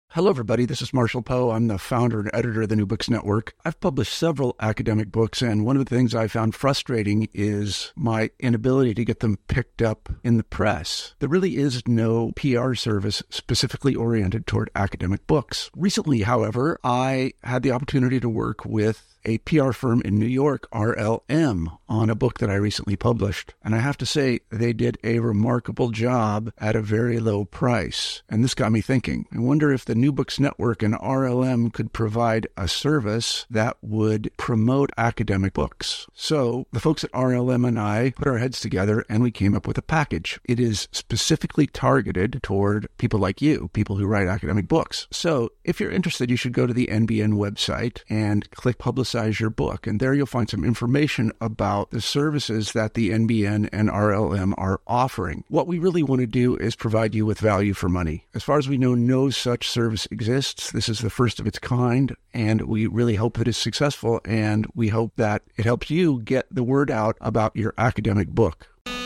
Hello, everybody. This is Marshall Poe. I'm the founder and editor of the New Books Network. I've published several academic books, and one of the things I found frustrating is my inability to get them picked up in the press. There really is no PR service specifically oriented toward academic books. Recently, however, I had the opportunity to work with a PR firm in New York, RLM, on a book that I recently published. And I have to say, they did a remarkable job at a very low price. And this got me thinking. I wonder if the New Books Network and RLM could provide a service that would promote academic books. So the folks at RLM and I put our heads together and we came up with a package. It is specifically targeted toward people like you, people who write academic books. So if you're interested, you should go to the NBN website and click Publicize Your Book. And there you'll find some information about the services that the NBN and RLM are offering. What we really want to do is provide you with value for money. As far as we know, no such service exists. This is the first of its kind, and we really hope that it's successful, and we hope that it helps you get the word out about your academic book.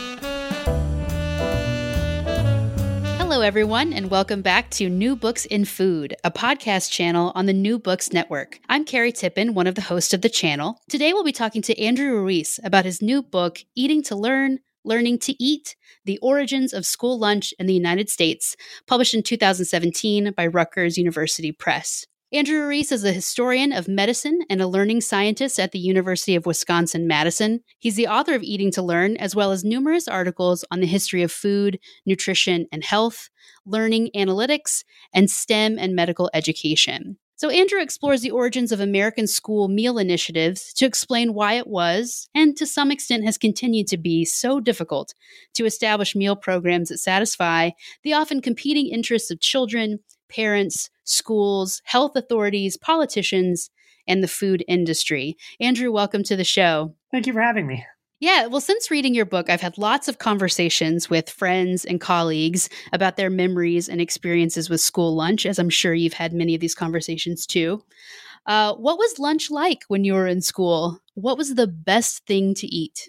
Hello, everyone, and welcome back to New Books in Food, a podcast channel on the New Books Network. I'm Carrie Tippin, one of the hosts of the channel. Today, we'll be talking to Andrew Ruiz about his new book, Eating to Learn, Learning to Eat, The Origins of School Lunch in the United States, published in 2017 by Rutgers University Press. Andrew Ruiz is a historian of medicine and a learning scientist at the University of Wisconsin-Madison. He's the author of Eating to Learn, as well as numerous articles on the history of food, nutrition and health, learning analytics, and STEM and medical education. So Andrew explores the origins of American school meal initiatives to explain why it was, and to some extent has continued to be, so difficult to establish meal programs that satisfy the often competing interests of children, parents, schools, health authorities, politicians, and the food industry. Andrew, welcome to the show. Thank you for having me. Yeah, well, since reading your book, I've had lots of conversations with friends and colleagues about their memories and experiences with school lunch, as I'm sure you've had many of these conversations too. What was lunch like when you were in school? What was the best thing to eat?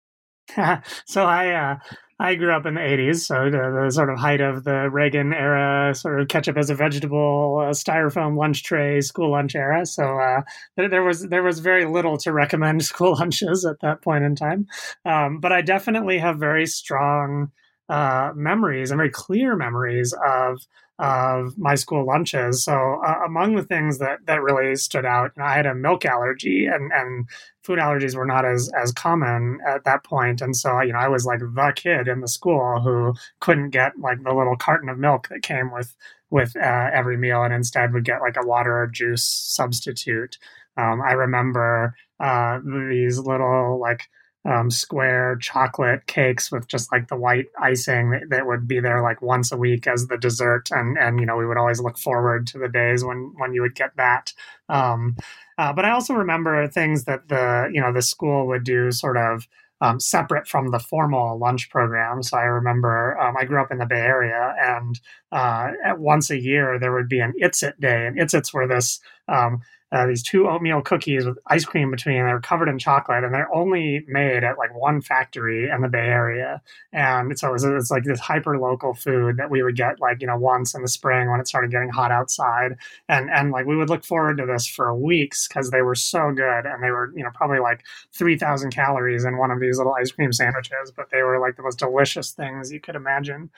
So I grew up in the 80s, so the sort of height of the Reagan era, sort of ketchup as a vegetable, styrofoam lunch tray, school lunch era. So there was very little to recommend school lunches at that point in time. But I definitely have very strong memories and very clear memories of my school lunches. So among the things that really stood out, I had a milk allergy, and food allergies were not as common at that point. And so, I was like the kid in the school who couldn't get like the little carton of milk that came with every meal, and instead would get like a water or juice substitute. I remember these little square chocolate cakes with just like the white icing that would be there like once a week as the dessert. And we would always look forward to the days when you would get that. But I also remember things that the school would do sort of separate from the formal lunch program. So I remember I grew up in the Bay Area, and once a year there would be an Itsit Day. And Itsits were these two oatmeal cookies with ice cream between. They're covered in chocolate, and they're only made at like one factory in the Bay Area. And so it's like this hyper local food that we would get once in the spring when it started getting hot outside. And like we would look forward to this for weeks because they were so good. And they were, probably like 3,000 calories in one of these little ice cream sandwiches, but they were like the most delicious things you could imagine.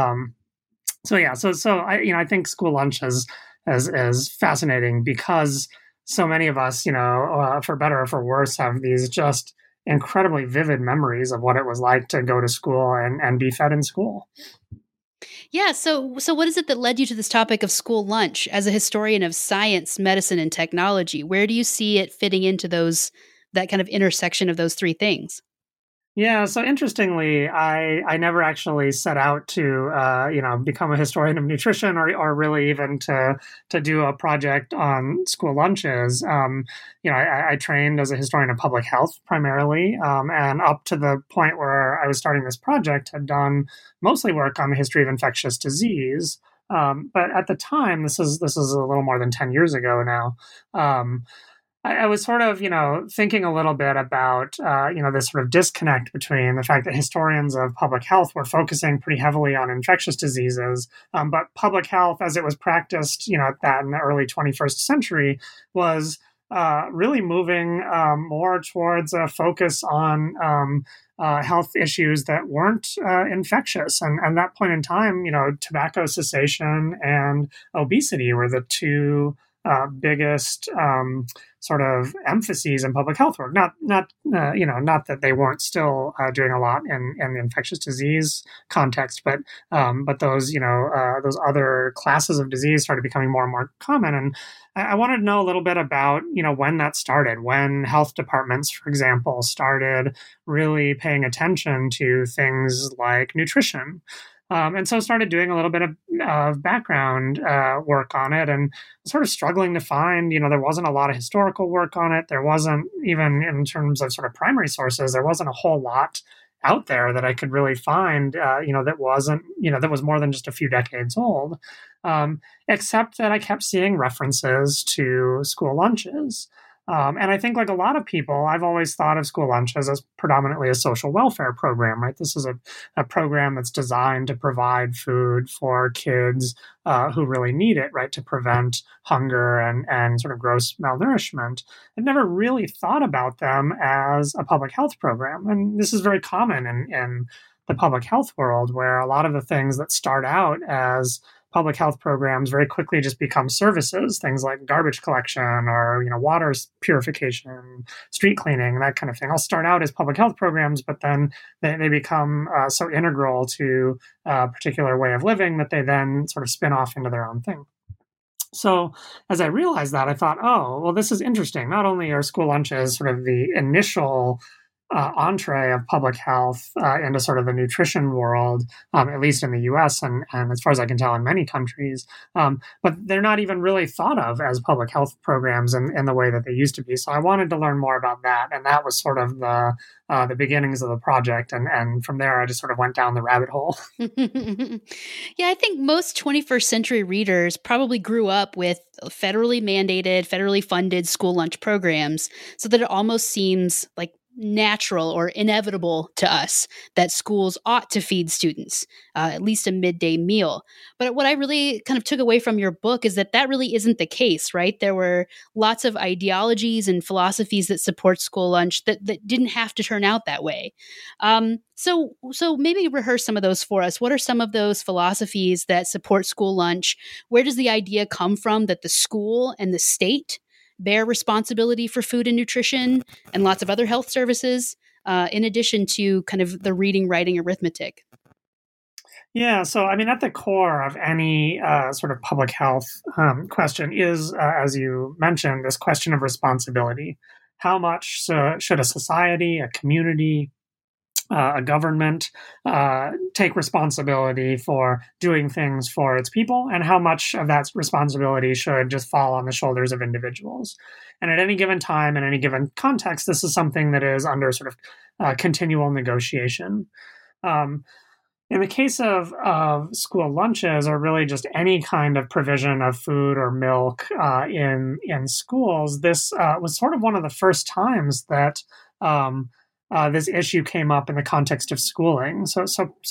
So I think school lunch is fascinating because so many of us, for better or for worse, have these just incredibly vivid memories of what it was like to go to school and be fed in school. Yeah. So what is it that led you to this topic of school lunch? As a historian of science, medicine, and technology, where do you see it fitting into that kind of intersection of those three things? Yeah, so interestingly, I never actually set out to become a historian of nutrition or really even to do a project on school lunches. I trained as a historian of public health primarily, and up to the point where I was starting this project, had done mostly work on the history of infectious disease. But at the time, this is a little more than 10 years ago now. I was sort of, thinking a little bit about, this sort of disconnect between the fact that historians of public health were focusing pretty heavily on infectious diseases, but public health, as it was practiced, at that in the early 21st century, was really moving more towards a focus on health issues that weren't infectious. And at that point in time, tobacco cessation and obesity were the two biggest sort of emphases in public health work. Not that they weren't still doing a lot in the infectious disease context, but those those other classes of disease started becoming more and more common. And I wanted to know a little bit about when that started, when health departments, for example, started really paying attention to things like nutrition. And so started doing a little bit of background work on it, and sort of struggling to find, there wasn't a lot of historical work on it. There wasn't, even in terms of sort of primary sources, there wasn't a whole lot out there that I could really find, that wasn't, that was more than just a few decades old, except that I kept seeing references to school lunches. And I think, like a lot of people, I've always thought of school lunches as predominantly a social welfare program, right? This is a program that's designed to provide food for kids who really need it, right? To prevent hunger and sort of gross malnourishment. I've never really thought about them as a public health program. And this is very common in the public health world, where a lot of the things that start out as public health programs very quickly just become services, things like garbage collection or water purification, street cleaning, that kind of thing. I'll start out as public health programs, but then they become so integral to a particular way of living that they then sort of spin off into their own thing. So as I realized that, I thought, oh, well, this is interesting. Not only are school lunches sort of the initial entree of public health into sort of the nutrition world, at least in the US and as far as I can tell in many countries. But they're not even really thought of as public health programs in the way that they used to be. So I wanted to learn more about that. And that was sort of the beginnings of the project. And from there, I just sort of went down the rabbit hole. Yeah, I think most 21st century readers probably grew up with federally mandated, federally funded school lunch programs, so that it almost seems like natural or inevitable to us that schools ought to feed students at least a midday meal. But what I really kind of took away from your book is that really isn't the case, right? There were lots of ideologies and philosophies that support school lunch that didn't have to turn out that way. So maybe rehearse some of those for us. What are some of those philosophies that support school lunch? Where does the idea come from that the school and the state bear responsibility for food and nutrition and lots of other health services, in addition to kind of the reading, writing, arithmetic? Yeah, so I mean, at the core of any sort of public health question is, as you mentioned, this question of responsibility. How much should a society, a community, a government take responsibility for doing things for its people, and how much of that responsibility should just fall on the shoulders of individuals? And at any given time, in any given context, this is something that is under sort of continual negotiation. In the case of school lunches, or really just any kind of provision of food or milk in schools, this was sort of one of the first times that this issue came up in the context of schooling. So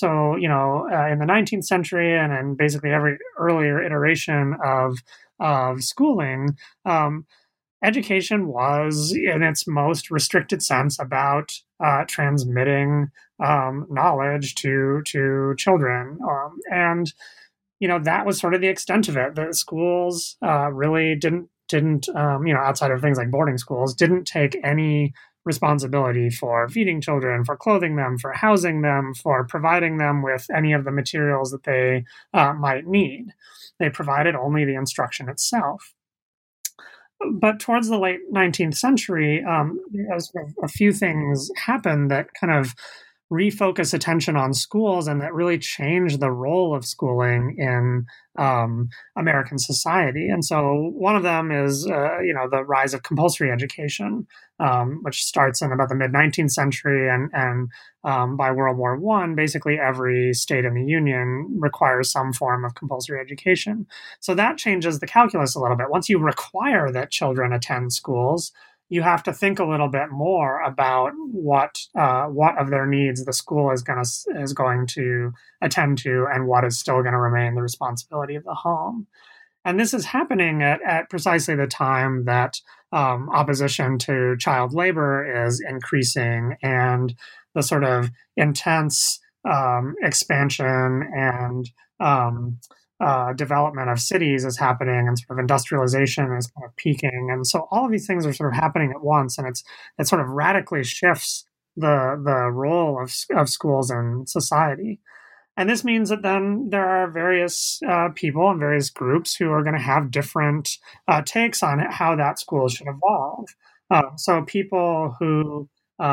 in the 19th century and in basically every earlier iteration of schooling, education was, in its most restricted sense, about transmitting knowledge to children, and that was sort of the extent of it. The schools really didn't outside of things like boarding schools, didn't take any responsibility for feeding children, for clothing them, for housing them, for providing them with any of the materials that they might need. They provided only the instruction itself. But towards the late 19th century, a few things happened that kind of refocus attention on schools and that really change the role of schooling in American society. And so one of them is, the rise of compulsory education, which starts in about the mid-19th century. And by World War I, basically every state in the Union requires some form of compulsory education. So that changes the calculus a little bit. Once you require that children attend schools, you have to think a little bit more about what of their needs the school is going to attend to, and what is still going to remain the responsibility of the home. And this is happening at precisely the time that opposition to child labor is increasing, and the sort of intense expansion and development of cities is happening, and sort of industrialization is kind of peaking. And so all of these things are sort of happening at once, and it sort of radically shifts the role of schools in society. And this means that then there are various people and various groups who are going to have different takes on how that school should evolve. So people who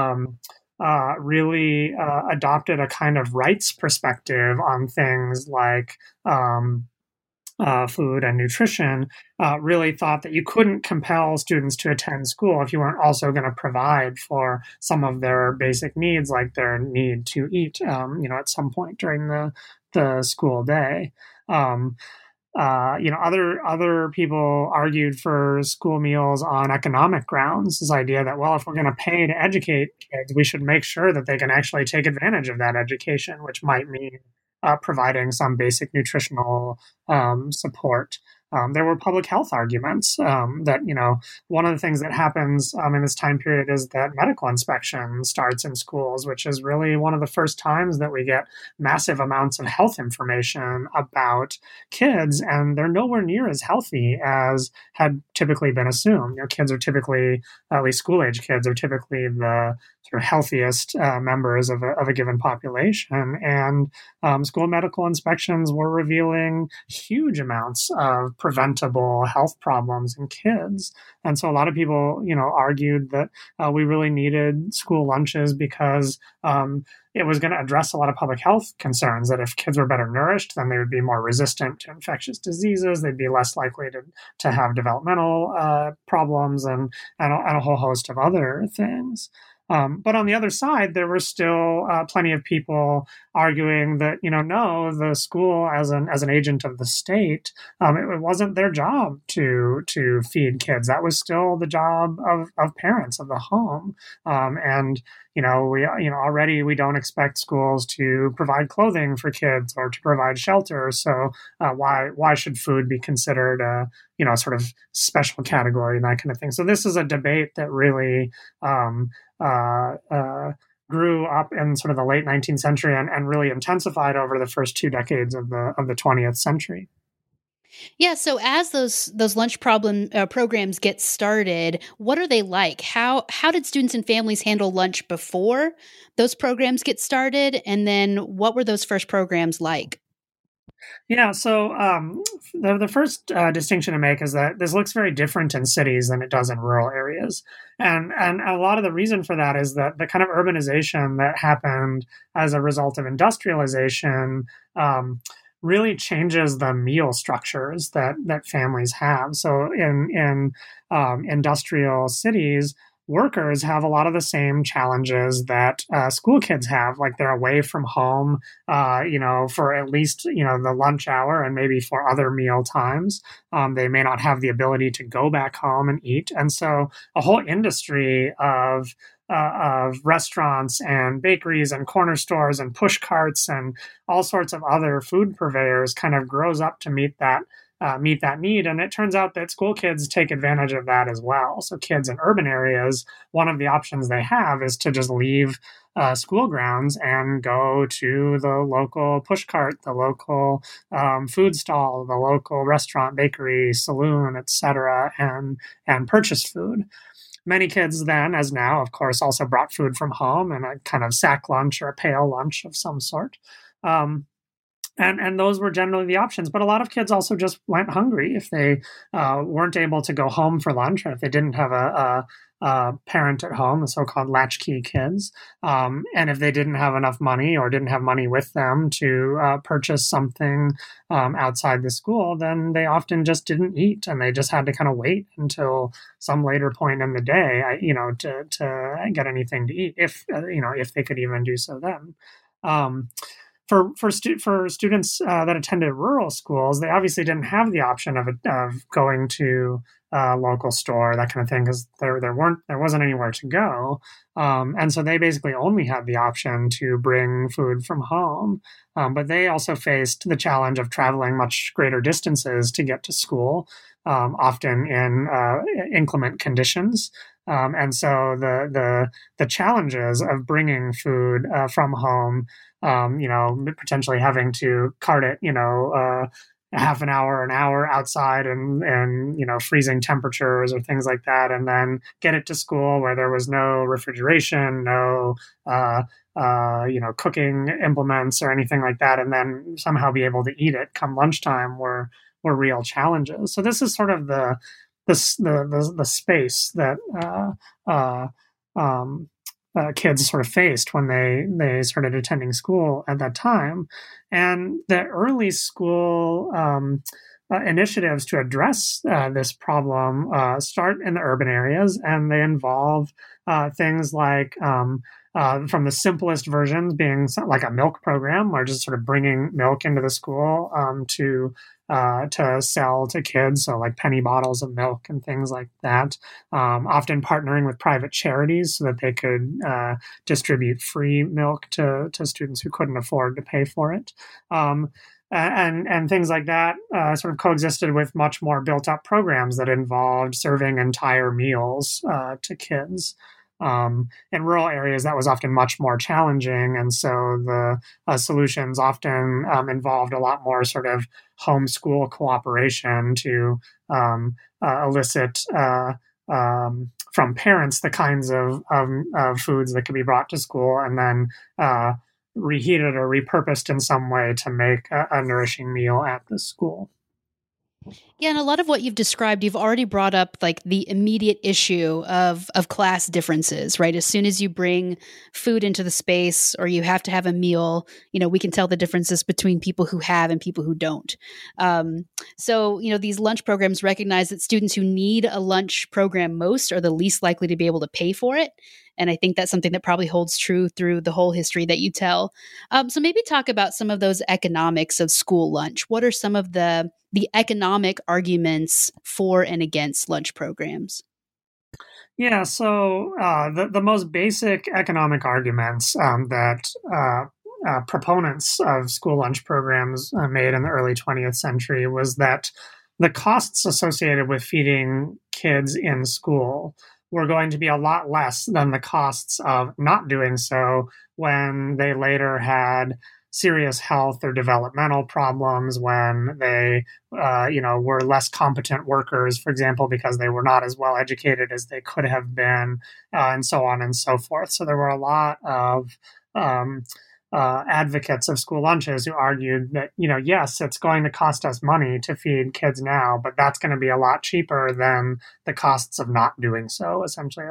really adopted a kind of rights perspective on things like food and nutrition really thought that you couldn't compel students to attend school if you weren't also going to provide for some of their basic needs, like their need to eat, at some point during the school day. Other people argued for school meals on economic grounds. This idea that, well, if we're going to pay to educate kids, we should make sure that they can actually take advantage of that education, which might mean providing some basic nutritional support. There were public health arguments that, one of the things that happens in this time period is that medical inspection starts in schools, which is really one of the first times that we get massive amounts of health information about kids, and they're nowhere near as healthy as had typically been assumed. Kids are typically, at least school-age kids, are typically the sort of healthiest members of a given population. And school medical inspections were revealing huge amounts of preventable health problems in kids. And so a lot of people, argued that we really needed school lunches because it was going to address a lot of public health concerns, that if kids were better nourished, then they would be more resistant to infectious diseases. They'd be less likely to have developmental problems and a whole host of other things. But on the other side, there were still plenty of people arguing that, no, the school as an agent of the state, it wasn't their job to feed kids. That was still the job of parents, of the home. Already we don't expect schools to provide clothing for kids or to provide shelter. So why should food be considered a sort of special category and that kind of thing? So this is a debate that really grew up in sort of the late 19th century and really intensified over the first 2 decades of the 20th century. Yeah. So as those lunch programs get started, what are they like? How did students and families handle lunch before those programs get started? And then what were those first programs like? Yeah, so the first distinction to make is that this looks very different in cities than it does in rural areas. And a lot of the reason for that is that the kind of urbanization that happened as a result of industrialization really changes the meal structures that families have. So in industrial cities, workers have a lot of the same challenges that school kids have. Like they're away from home, for at least, the lunch hour and maybe for other meal times. They may not have the ability to go back home and eat. And so a whole industry of restaurants and bakeries and corner stores and push carts and all sorts of other food purveyors kind of grows up to meet that need. And it turns out that school kids take advantage of that as well. So kids in urban areas, one of the options they have is to just leave school grounds and go to the local push cart, the local food stall, the local restaurant, bakery, saloon, etc., and purchase food. Many kids then, as now, of course, also brought food from home and a kind of sack lunch or a pail lunch of some sort. And those were generally the options. But a lot of kids also just went hungry if they weren't able to go home for lunch, or if they didn't have parent at home, the so-called latchkey kids. And if they didn't have enough money or didn't have money with them to purchase something outside the school, then they often just didn't eat, and they just had to kind of wait until some later point in the day, to get anything to eat, if they could even do so then. For students that attended rural schools, they obviously didn't have the option of going to a local store, that kind of thing, because there wasn't anywhere to go, and so they basically only had the option to bring food from home. But they also faced the challenge of traveling much greater distances to get to school, often in inclement conditions. And so the challenges of bringing food from home, potentially having to cart it, half an hour outside and freezing temperatures or things like that, and then get it to school where there was no refrigeration, no cooking implements or anything like that, and then somehow be able to eat it come lunchtime were real challenges. So this is sort of the space that kids sort of faced when they started attending school at that time. And the early school initiatives to address this problem start in the urban areas, and they involve things like from the simplest versions being like a milk program, or just sort of bringing milk into the school to sell to kids, so like penny bottles of milk and things like that. Often partnering with private charities so that they could distribute free milk to students who couldn't afford to pay for it. And things like that sort of coexisted with much more built-up programs that involved serving entire meals to kids. In rural areas, that was often much more challenging, and so the solutions often involved a lot more sort of homeschool cooperation to elicit from parents the kinds of foods that could be brought to school, and then reheated or repurposed in some way to make a nourishing meal at the school. Yeah, and a lot of what you've described, you've already brought up like the immediate issue of class differences, right? As soon as you bring food into the space or you have to have a meal, we can tell the differences between people who have and people who don't. So these lunch programs recognize that students who need a lunch program most are the least likely to be able to pay for it. And I think that's something that probably holds true through the whole history that you tell. So maybe talk about some of those economics of school lunch. What are some of the economic arguments for and against lunch programs? Yeah, so the most basic economic arguments that proponents of school lunch programs made in the early 20th century was that the costs associated with feeding kids in school were going to be a lot less than the costs of not doing so when they later had serious health or developmental problems, when they were less competent workers, for example, because they were not as well educated as they could have been, and so on and so forth. So there were a lot of advocates of school lunches who argued that, yes, it's going to cost us money to feed kids now, but that's going to be a lot cheaper than the costs of not doing so. Essentially,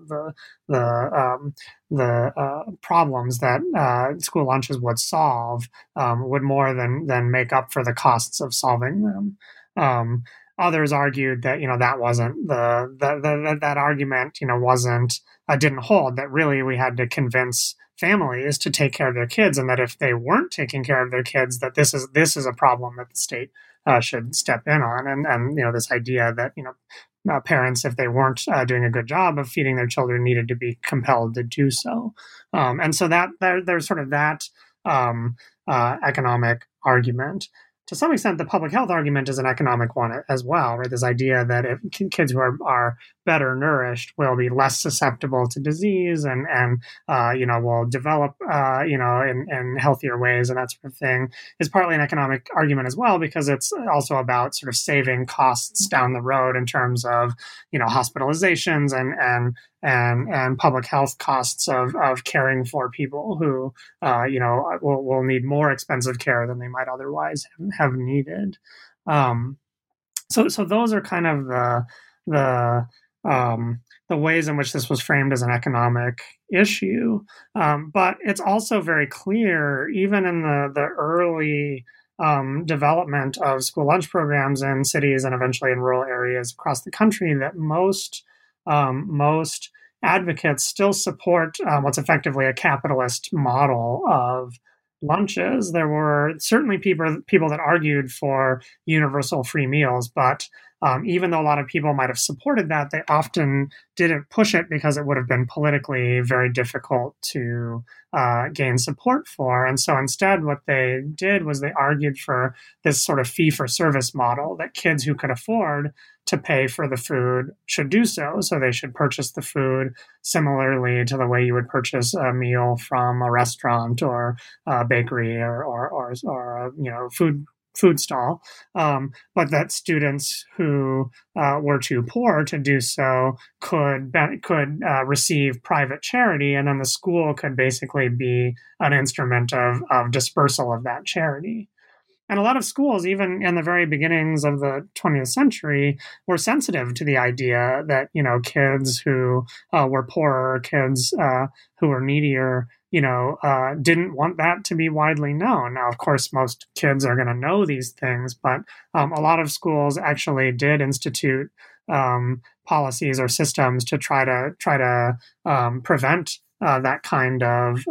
the problems that school lunches would solve would more than make up for the costs of solving them. Others argued that that wasn't that argument didn't hold, that really we had to convince families to take care of their kids, and that if they weren't taking care of their kids, that this is a problem that the state should step in on, and this idea that parents, if they weren't doing a good job of feeding their children, needed to be compelled to do so, and so that there's sort of that economic argument. To some extent, the public health argument is an economic one as well, right? This idea that if kids who are better nourished will be less susceptible to disease and will develop, in healthier ways and that sort of thing, is partly an economic argument as well, because it's also about sort of saving costs down the road in terms of, hospitalizations and public health costs of caring for people who, will need more expensive care than they might otherwise have needed. So those are kind of the the ways in which this was framed as an economic issue. But it's also very clear, even in the early development of school lunch programs in cities and eventually in rural areas across the country, that most advocates still support what's effectively a capitalist model of lunches. There were certainly people that argued for universal free meals, but even though a lot of people might have supported that, they often didn't push it because it would have been politically very difficult to gain support for. And so instead, what they did was they argued for this sort of fee-for-service model, that kids who could afford to pay for the food should do so. So they should purchase the food similarly to the way you would purchase a meal from a restaurant or a bakery or a food stall, but that students who were too poor to do so could receive private charity, and then the school could basically be an instrument of dispersal of that charity. And a lot of schools, even in the very beginnings of the 20th century, were sensitive to the idea that, kids who were poorer, kids who were needier, didn't want that to be widely known. Now, of course, most kids are going to know these things, but a lot of schools actually did institute policies or systems to try to prevent that kind of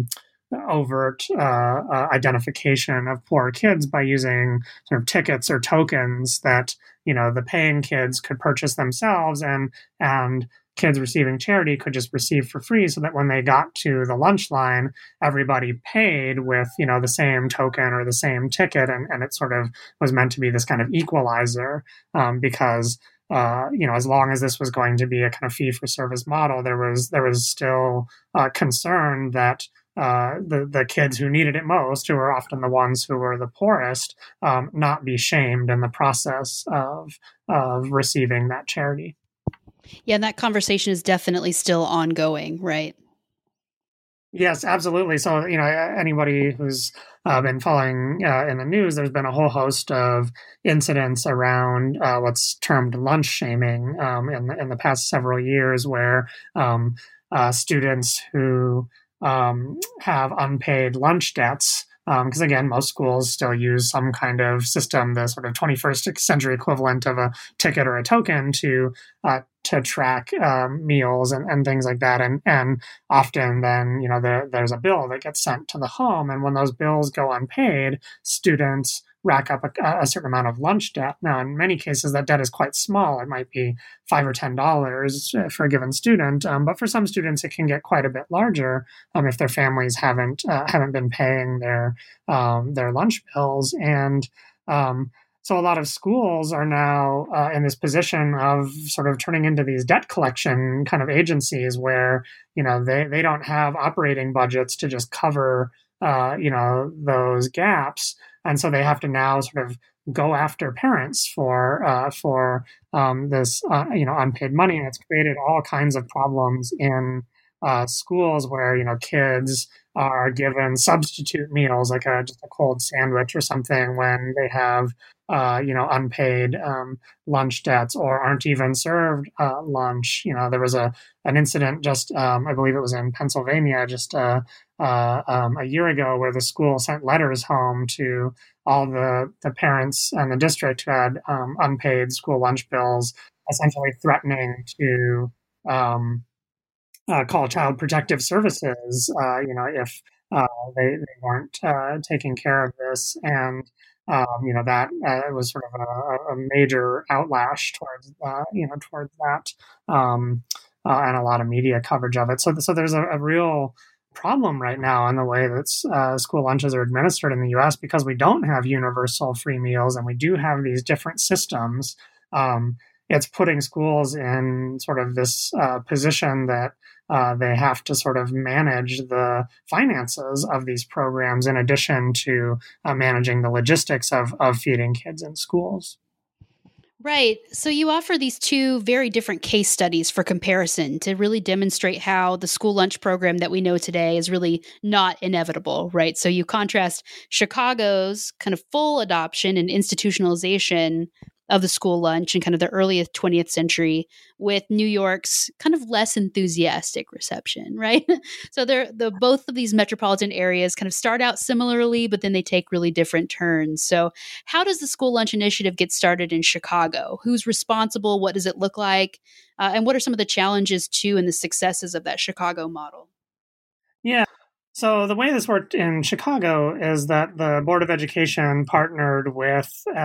overt identification of poor kids by using sort of tickets or tokens that the paying kids could purchase themselves, and kids receiving charity could just receive for free, so that when they got to the lunch line, everybody paid with the same token or the same ticket, and it sort of was meant to be this kind of equalizer, because as long as this was going to be a kind of fee-for-service model, there was still concern that the kids who needed it most, who were often the ones who were the poorest, not be shamed in the process of receiving that charity. Yeah, and that conversation is definitely still ongoing, right? Yes, absolutely. So, anybody who's been following in the news, there's been a whole host of incidents around what's termed lunch shaming in the past several years, where students who have unpaid lunch debts, because again, most schools still use some kind of system, the sort of 21st century equivalent of a ticket or a token to track meals and things like that. And often then, there's a bill that gets sent to the home. And when those bills go unpaid, students rack up a certain amount of lunch debt. Now, in many cases, that debt is quite small. It might be $5 or $10 for a given student, but for some students, it can get quite a bit larger if their families haven't been paying their lunch bills. And so a lot of schools are now in this position of sort of turning into these debt collection kind of agencies, where they don't have operating budgets to just cover those gaps. And so they have to now sort of go after parents for this unpaid money, and it's created all kinds of problems in schools where kids are given substitute meals, like just a cold sandwich or something, when they have unpaid lunch debts, or aren't even served lunch. There was an incident just I believe it was in Pennsylvania just a year ago, where the school sent letters home to all the parents and the district who had unpaid school lunch bills, essentially threatening to call Child Protective Services, if they weren't taking care of this. And that it was sort of a major outlash towards that, and a lot of media coverage of it. So there's a real problem right now in the way that school lunches are administered in the U.S. because we don't have universal free meals, and we do have these different systems. It's putting schools in sort of this position that they have to sort of manage the finances of these programs, in addition to managing the logistics of feeding kids in schools. Right. So you offer these two very different case studies for comparison to really demonstrate how the school lunch program that we know today is really not inevitable, right? So you contrast Chicago's kind of full adoption and institutionalization of the school lunch in kind of the early 20th century, with New York's kind of less enthusiastic reception, right? So both of these metropolitan areas kind of start out similarly, but then they take really different turns. So how does the school lunch initiative get started in Chicago? Who's responsible? What does it look like? And what are some of the challenges too and the successes of that Chicago model? Yeah. So the way this worked in Chicago is that the Board of Education partnered with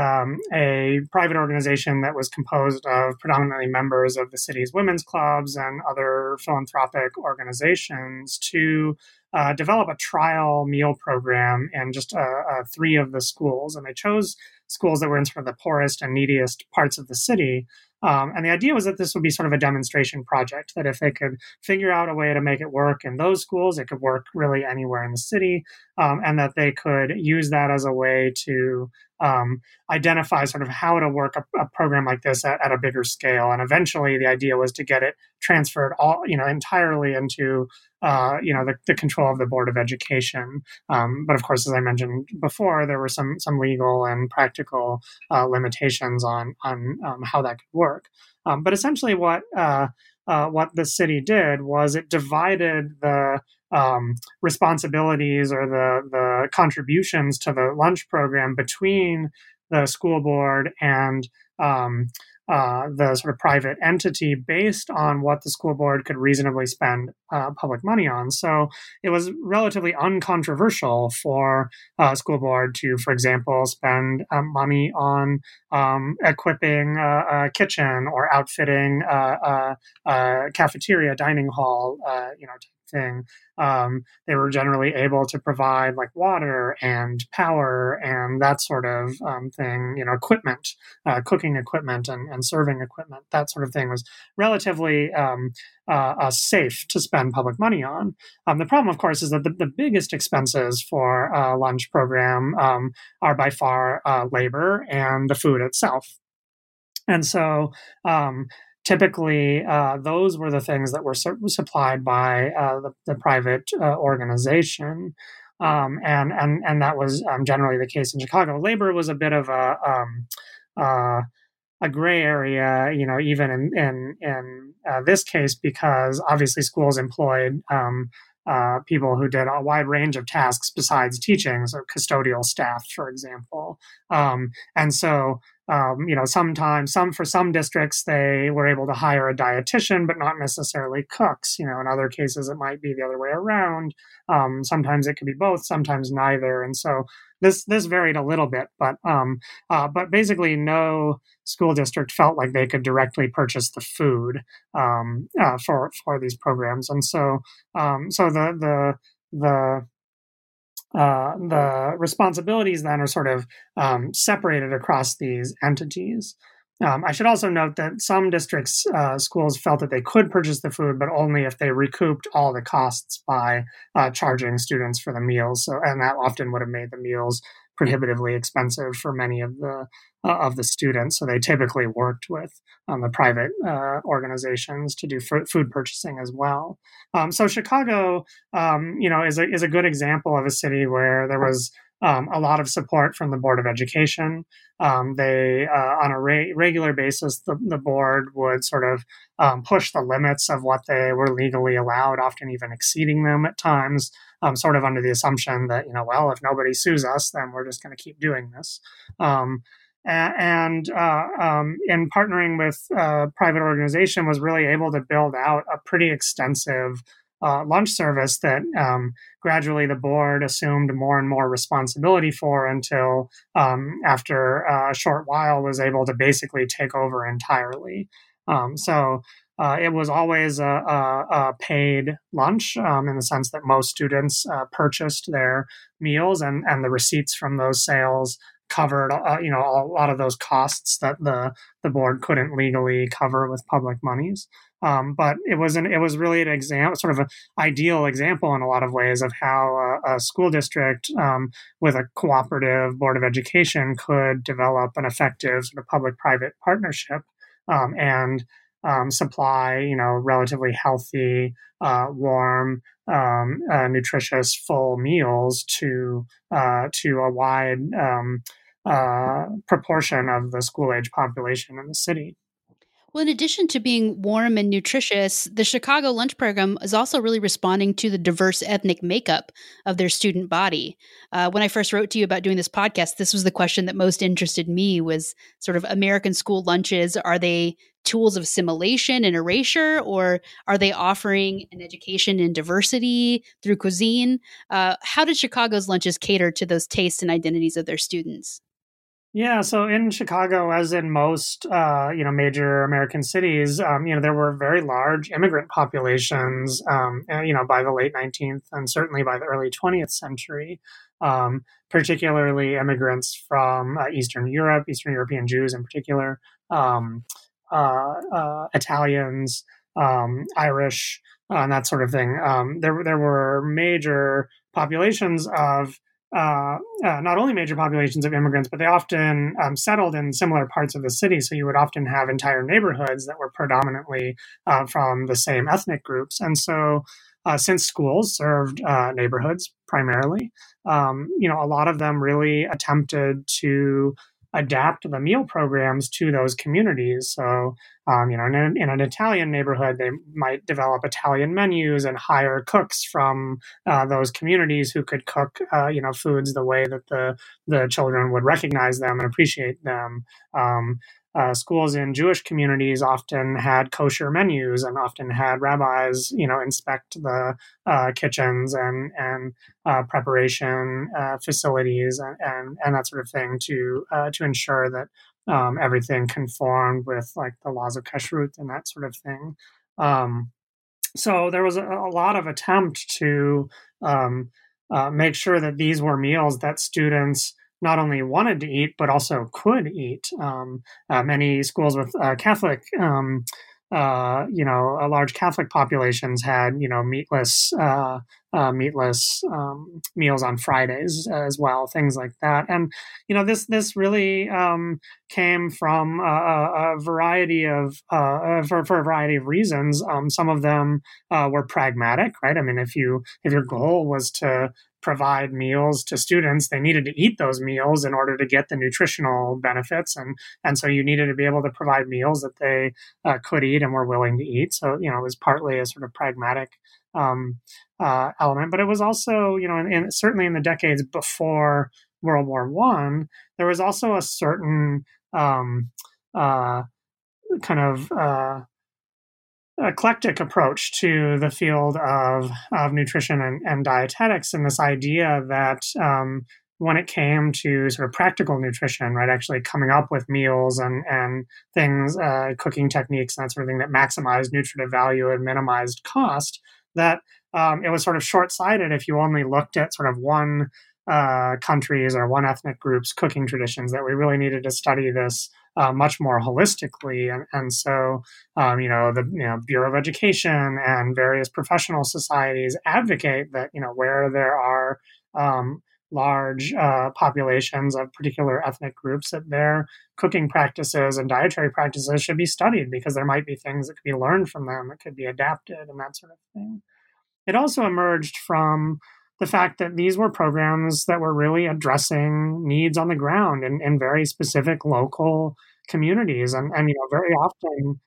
a private organization that was composed of predominantly members of the city's women's clubs and other philanthropic organizations to develop a trial meal program in just 3 of the schools. And they chose schools that were in sort of the poorest and neediest parts of the city. And the idea was that this would be sort of a demonstration project, that if they could figure out a way to make it work in those schools, it could work really anywhere in the city, and that they could use that as a way to identify sort of how to work a program like this at a bigger scale. And eventually the idea was to get it transferred entirely into the control of the Board of Education. But of course, as I mentioned before, there were some legal and practical limitations on how that could work. But essentially what the city did was it divided the responsibilities or the contributions to the lunch program between the school board and the sort of private entity based on what the school board could reasonably spend public money on. So it was relatively uncontroversial for a school board to, for example, spend money on equipping a kitchen or outfitting a cafeteria, dining hall, thing. They were generally able to provide like water and power and that sort of thing, equipment, cooking equipment and serving equipment. That sort of thing was relatively safe to spend public money on. The problem, of course, is that the biggest expenses for a lunch program are by far labor and the food itself. And so typically, those were the things that were supplied by the private organization, and that was generally the case in Chicago. Labor was a bit of a gray area, even in this case, because obviously schools employed people who did a wide range of tasks besides teaching, so custodial staff, for example, and so. Sometimes for some districts, they were able to hire a dietitian, but not necessarily cooks. In other cases, it might be the other way around. Sometimes it could be both, sometimes neither. And so this varied a little bit, but basically no school district felt like they could directly purchase the food for these programs. And so the responsibilities then are sort of separated across these entities. I should also note that some districts, schools felt that they could purchase the food, but only if they recouped all the costs by charging students for the meals. And that often would have made the meals prohibitively expensive for many of the students. So they typically worked with the private organizations to do food purchasing as well. So Chicago, is a good example of a city where there was a lot of support from the Board of Education. They, on a regular basis, the board would sort of push the limits of what they were legally allowed, often even exceeding them at times, sort of under the assumption that, if nobody sues us, then we're just going to keep doing this. And in partnering with a private organization was really able to build out a pretty extensive lunch service that gradually the board assumed more and more responsibility for until after a short while was able to basically take over entirely. So it was always a paid lunch in the sense that most students purchased their meals and the receipts from those sales covered a lot of those costs that the board couldn't legally cover with public monies. But it was really an example, sort of an ideal example in a lot of ways of how a school district with a cooperative board of education could develop an effective sort of public-private partnership and supply, relatively healthy, warm, nutritious, full meals to a wide proportion of the school-age population in the city. Well, in addition to being warm and nutritious, the Chicago lunch program is also really responding to the diverse ethnic makeup of their student body. When I first wrote to you about doing this podcast, this was the question that most interested me, was sort of American school lunches. Are they tools of assimilation and erasure, or are they offering an education in diversity through cuisine? How did Chicago's lunches cater to those tastes and identities of their students? Yeah, so in Chicago, as in most, major American cities, there were very large immigrant populations, by the late 19th and certainly by the early 20th century, particularly immigrants from Eastern Europe, Eastern European Jews in particular, Italians, Irish, and that sort of thing. There were major populations of not only major populations of immigrants, but they often settled in similar parts of the city. So you would often have entire neighborhoods that were predominantly from the same ethnic groups. And so since schools served neighborhoods primarily, a lot of them really attempted to adapt the meal programs to those communities. So, in an Italian neighborhood, they might develop Italian menus and hire cooks from those communities who could cook, foods the way that the children would recognize them and appreciate them. Schools in Jewish communities often had kosher menus and often had rabbis, inspect the kitchens and preparation facilities and that sort of thing to ensure that everything conformed with like the laws of kashrut and that sort of thing. So there was a lot of attempt to make sure that these were meals that students not only wanted to eat, but also could eat. Many schools with Catholic, large Catholic populations had, meatless meals on Fridays as well, things like that. And, this really came from a variety of, for a variety of reasons. Some of them were pragmatic, right? I mean, if your goal was to provide meals to students, they needed to eat those meals in order to get the nutritional benefits. And so you needed to be able to provide meals that they could eat and were willing to eat. So, it was partly a sort of pragmatic element, but it was also, certainly in the decades before World War I, there was also a certain eclectic approach to the field of nutrition and dietetics, and this idea that when it came to sort of practical nutrition, right, actually coming up with meals and things, cooking techniques and that sort of thing that maximized nutritive value and minimized cost, that it was sort of short-sighted if you only looked at sort of one country's or one ethnic group's cooking traditions, that we really needed to study this much more holistically. And so, the Bureau of Education and various professional societies advocate that, where there are large populations of particular ethnic groups, that their cooking practices and dietary practices should be studied, because there might be things that could be learned from them, that could be adapted and that sort of thing. It also emerged from the fact that these were programs that were really addressing needs on the ground in very specific local communities. And very often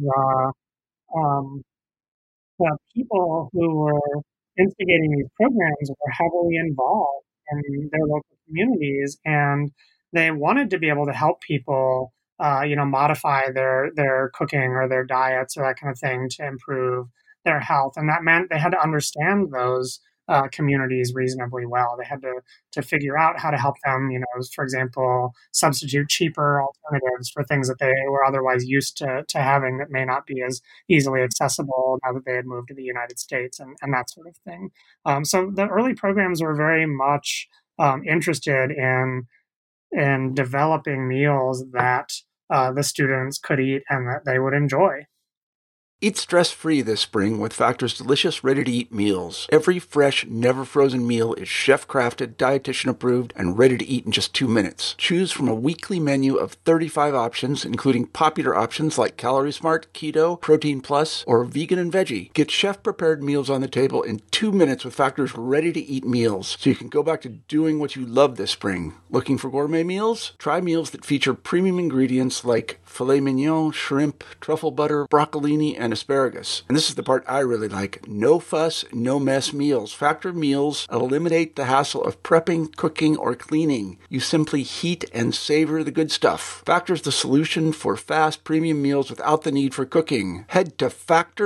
the people who were instigating these programs were heavily involved in their local communities, and they wanted to be able to help people, modify their cooking or their diets or that kind of thing to improve their health. And that meant they had to understand those communities reasonably well. They had to figure out how to help them, for example, substitute cheaper alternatives for things that they were otherwise used to having that may not be as easily accessible now that they had moved to the United States and that sort of thing. So the early programs were very much interested in developing meals that the students could eat and that they would enjoy. Eat stress-free this spring with Factor's delicious, ready-to-eat meals. Every fresh, never-frozen meal is chef-crafted, dietitian-approved, and ready to eat in just 2 minutes. Choose from a weekly menu of 35 options, including popular options like Calorie Smart, Keto, Protein Plus, or Vegan and Veggie. Get chef-prepared meals on the table in 2 minutes with Factor's ready-to-eat meals so you can go back to doing what you love this spring. Looking for gourmet meals? Try meals that feature premium ingredients like filet mignon, shrimp, truffle butter, broccolini, and asparagus. And this is the part I really like. No fuss, no mess meals. Factor meals eliminate the hassle of prepping, cooking, or cleaning. You simply heat and savor the good stuff. Factor's the solution for fast premium meals without the need for cooking. Head to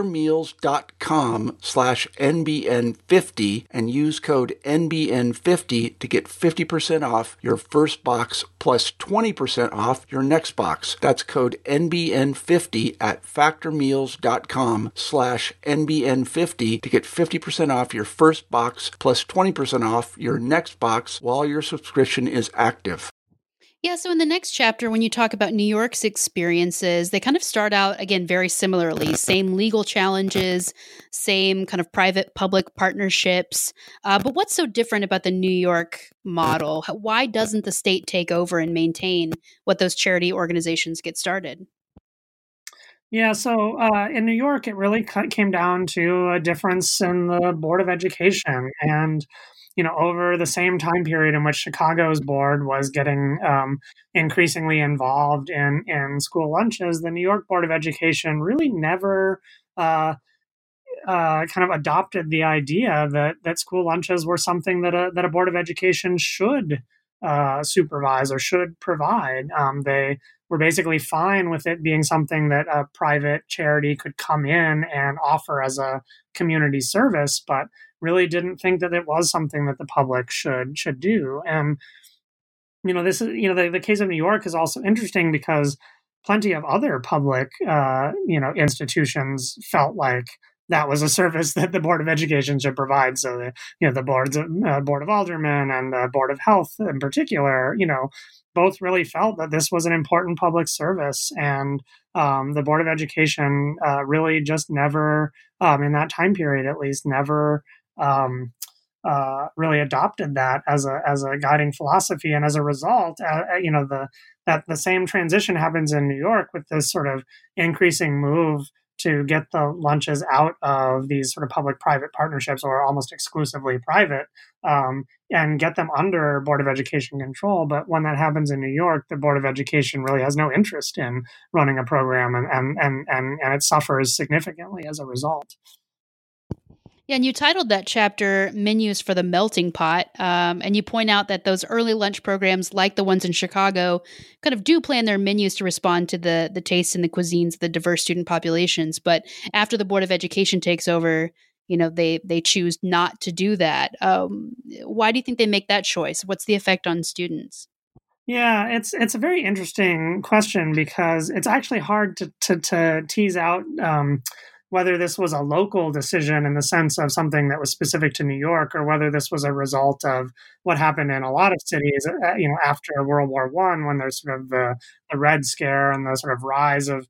factormeals.com/NBN50 and use code NBN50 to get 50% off your first box plus 20% off your next box. That's code NBN50 at factormeals.com/NBN50 to get 50% off your first box plus 20% off your next box while your subscription is active. Yeah, so in the next chapter, when you talk about New York's experiences, they kind of start out, again, very similarly. Same legal challenges, same kind of private-public partnerships. But what's so different about the New York model? Why doesn't the state take over and maintain what those charity organizations get started? Yeah, so in New York, it really came down to a difference in the Board of Education. And over the same time period in which Chicago's board was getting increasingly involved in school lunches, the New York Board of Education really never kind of adopted the idea that school lunches were something that a Board of Education should supervise or should provide. They were basically fine with it being something that a private charity could come in and offer as a community service, but really didn't think that it was something that the public should do. And this is the case of New York is also interesting because plenty of other public institutions felt like that was a service that the Board of Education should provide. So the Board of Aldermen and the Board of Health in particular, both really felt that this was an important public service. And the Board of Education really just never, in that time period at least, never really adopted that as a guiding philosophy. And as a result, the same transition happens in New York with this sort of increasing move to get the lunches out of these sort of public-private partnerships, or almost exclusively private, and get them under Board of Education control. But when that happens in New York, the Board of Education really has no interest in running a program, and it suffers significantly as a result. Yeah, and you titled that chapter Menus for the Melting Pot, and you point out that those early lunch programs, like the ones in Chicago, kind of do plan their menus to respond to the tastes and the cuisines of the diverse student populations. But after the Board of Education takes over, they choose not to do that. Why do you think they make that choice? What's the effect on students? Yeah, it's a very interesting question because it's actually hard to tease out whether this was a local decision in the sense of something that was specific to New York, or whether this was a result of what happened in a lot of cities, after World War I, when there's sort of the Red Scare and the sort of rise of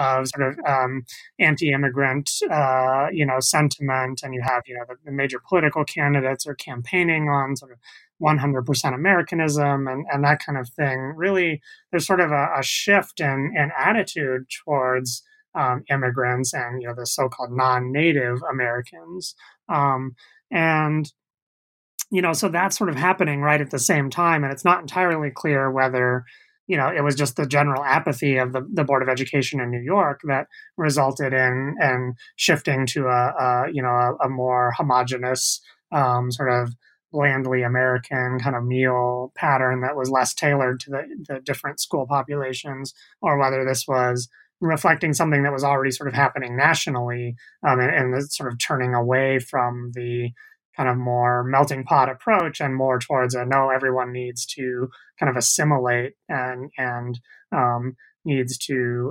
anti-immigrant, sentiment, and you have, the major political candidates are campaigning on sort of 100% Americanism and that kind of thing. Really, there's sort of a shift in attitude towards immigrants and the so-called non-native Americans, and so that's sort of happening right at the same time, and it's not entirely clear whether it was just the general apathy of the Board of Education in New York that resulted in shifting to a more homogenous sort of blandly American kind of meal pattern that was less tailored to the different school populations, or whether this was reflecting something that was already sort of happening nationally, and sort of turning away from the kind of more melting pot approach and more towards no, everyone needs to kind of assimilate and needs to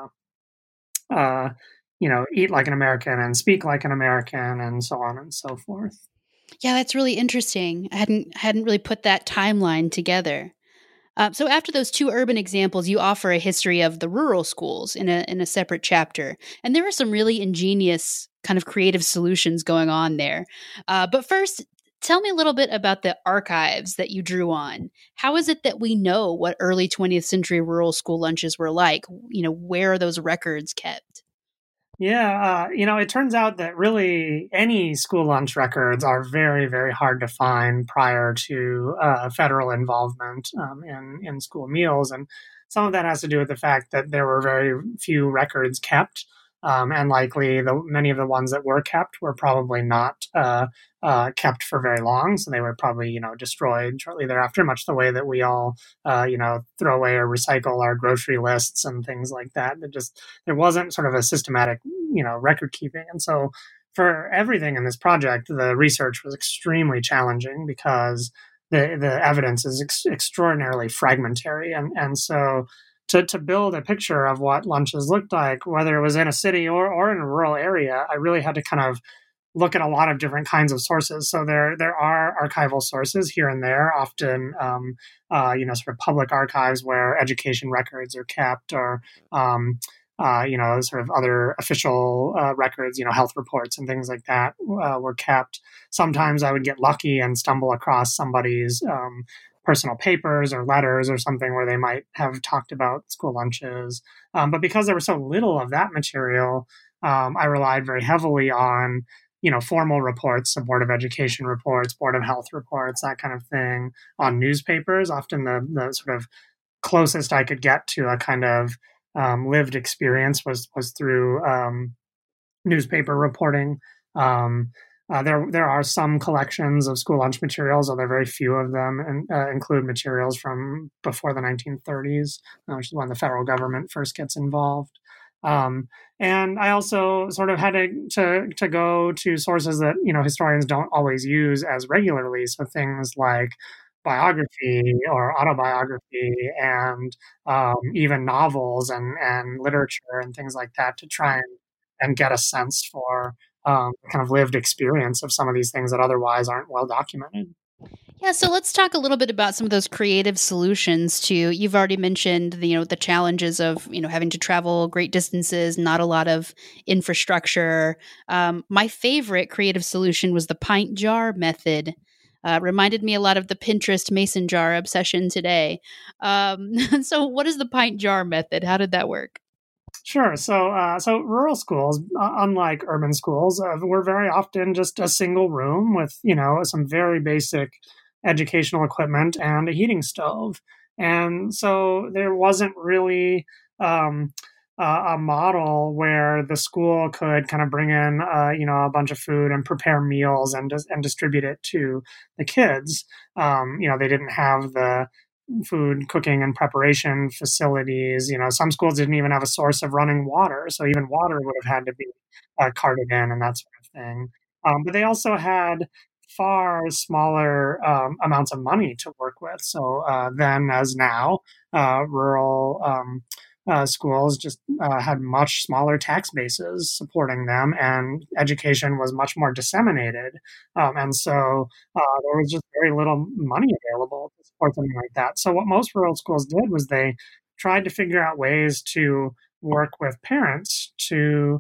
eat like an American and speak like an American and so on and so forth. Yeah, that's really interesting. I hadn't really put that timeline together. So after those two urban examples, you offer a history of the rural schools in a separate chapter. And there are some really ingenious kind of creative solutions going on there. But first, tell me a little bit about the archives that you drew on. How is it that we know what early 20th century rural school lunches were like? Where are those records kept? Yeah, it turns out that really any school lunch records are very, very hard to find prior to federal involvement in school meals. And some of that has to do with the fact that there were very few records kept. And likely many of the ones that were kept were probably not kept for very long. So they were probably, destroyed shortly thereafter, much the way that we all, throw away or recycle our grocery lists and things like that. There wasn't sort of a systematic, record keeping. And so for everything in this project, the research was extremely challenging because the evidence is extraordinarily fragmentary. And so to build a picture of what lunches looked like, whether it was in a city or in a rural area, I really had to kind of look at a lot of different kinds of sources. So there are archival sources here and there, often sort of public archives where education records are kept, or sort of other official records, health reports and things like that were kept. Sometimes I would get lucky and stumble across somebody's personal papers or letters or something where they might have talked about school lunches. But because there was so little of that material, I relied very heavily on formal reports, so Board of Education reports, Board of Health reports, that kind of thing, on newspapers. Often the sort of closest I could get to a kind of lived experience was through newspaper reporting. There are some collections of school lunch materials, although very few of them include materials from before the 1930s, which is when the federal government first gets involved. And I also sort of had to go to sources that historians don't always use as regularly. So things like biography or autobiography, and even novels and literature and things like that, to try and get a sense for kind of lived experience of some of these things that otherwise aren't well documented. Yeah, so let's talk a little bit about some of those creative solutions to, you've already mentioned the challenges of, having to travel great distances, not a lot of infrastructure. My favorite creative solution was the pint jar method. Reminded me a lot of the Pinterest mason jar obsession today. So what is the pint jar method? How did that work? Sure. So rural schools, unlike urban schools, were very often just a single room with, some very basic educational equipment and a heating stove. And so there wasn't really a model where the school could kind of bring in, a bunch of food and prepare meals and distribute it to the kids. They didn't have the food cooking and preparation facilities. Some schools didn't even have a source of running water, so even water would have had to be carted in and that sort of thing. But they also had far smaller amounts of money to work with. So then, as now, rural schools just had much smaller tax bases supporting them, and education was much more disseminated. And so there was just very little money available to support something like that. So what most rural schools did was they tried to figure out ways to work with parents to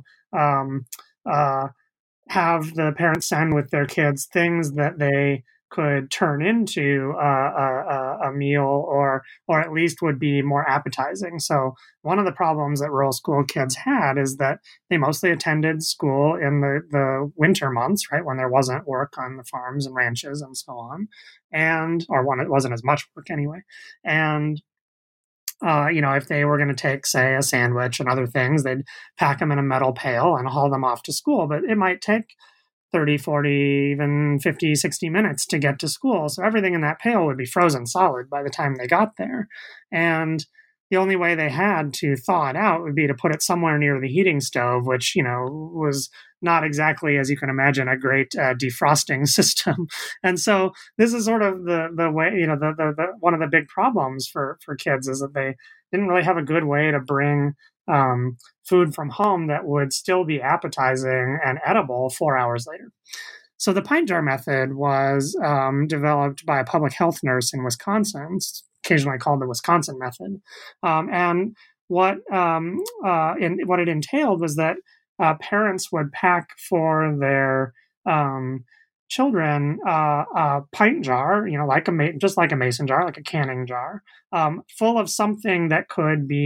have the parents send with their kids things that they could turn into a meal, or at least would be more appetizing. So one of the problems that rural school kids had is that they mostly attended school in the winter months, right, when there wasn't work on the farms and ranches and so on, or when it wasn't as much work anyway. And if they were going to take, say, a sandwich and other things, they'd pack them in a metal pail and haul them off to school. But it might take 30, 40, even 50, 60 minutes to get to school. So everything in that pail would be frozen solid by the time they got there. And the only way they had to thaw it out would be to put it somewhere near the heating stove, which, was not exactly, as you can imagine, a great defrosting system. And so this is sort of the way, the one of the big problems for kids is that they didn't really have a good way to bring food from home that would still be appetizing and edible 4 hours later. So the pint jar method was developed by a public health nurse in Wisconsin. It's occasionally called the Wisconsin method. And what it entailed was that parents would pack for their children a pint jar, just like a mason jar, like a canning jar, full of something that could be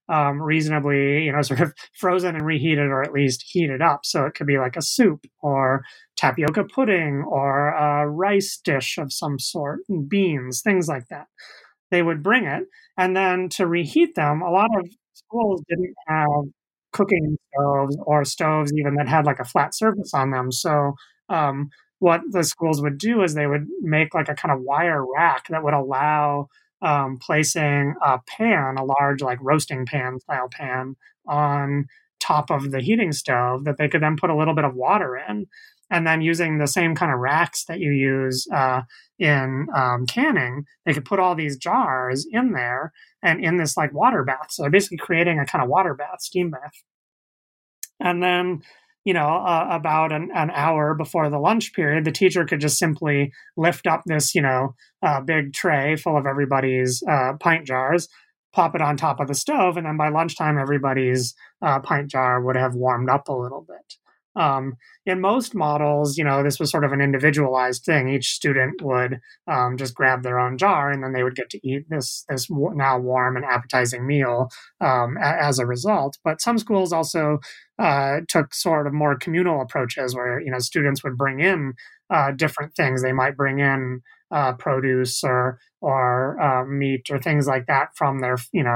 reasonably, sort of frozen and reheated, or at least heated up. So it could be like a soup or tapioca pudding or a rice dish of some sort, beans, things like that. They would bring it. And then to reheat them, a lot of schools didn't have cooking stoves or stoves even that had like a flat surface on them. So what the schools would do is they would make like a kind of wire rack that would allow placing a pan, a large like roasting pan style pan, on top of the heating stove that they could then put a little bit of water in. And then using the same kind of racks that you use in canning, they could put all these jars in there and in this like water bath. So they're basically creating a kind of water bath, steam bath. And then, about an hour before the lunch period, the teacher could just simply lift up this, big tray full of everybody's pint jars, pop it on top of the stove, and then by lunchtime, everybody's pint jar would have warmed up a little bit. In most models, this was sort of an individualized thing. Each student would just grab their own jar, and then they would get to eat this now warm and appetizing meal as a result. But some schools also took sort of more communal approaches, where students would bring in different things. They might bring in produce or meat or things like that from their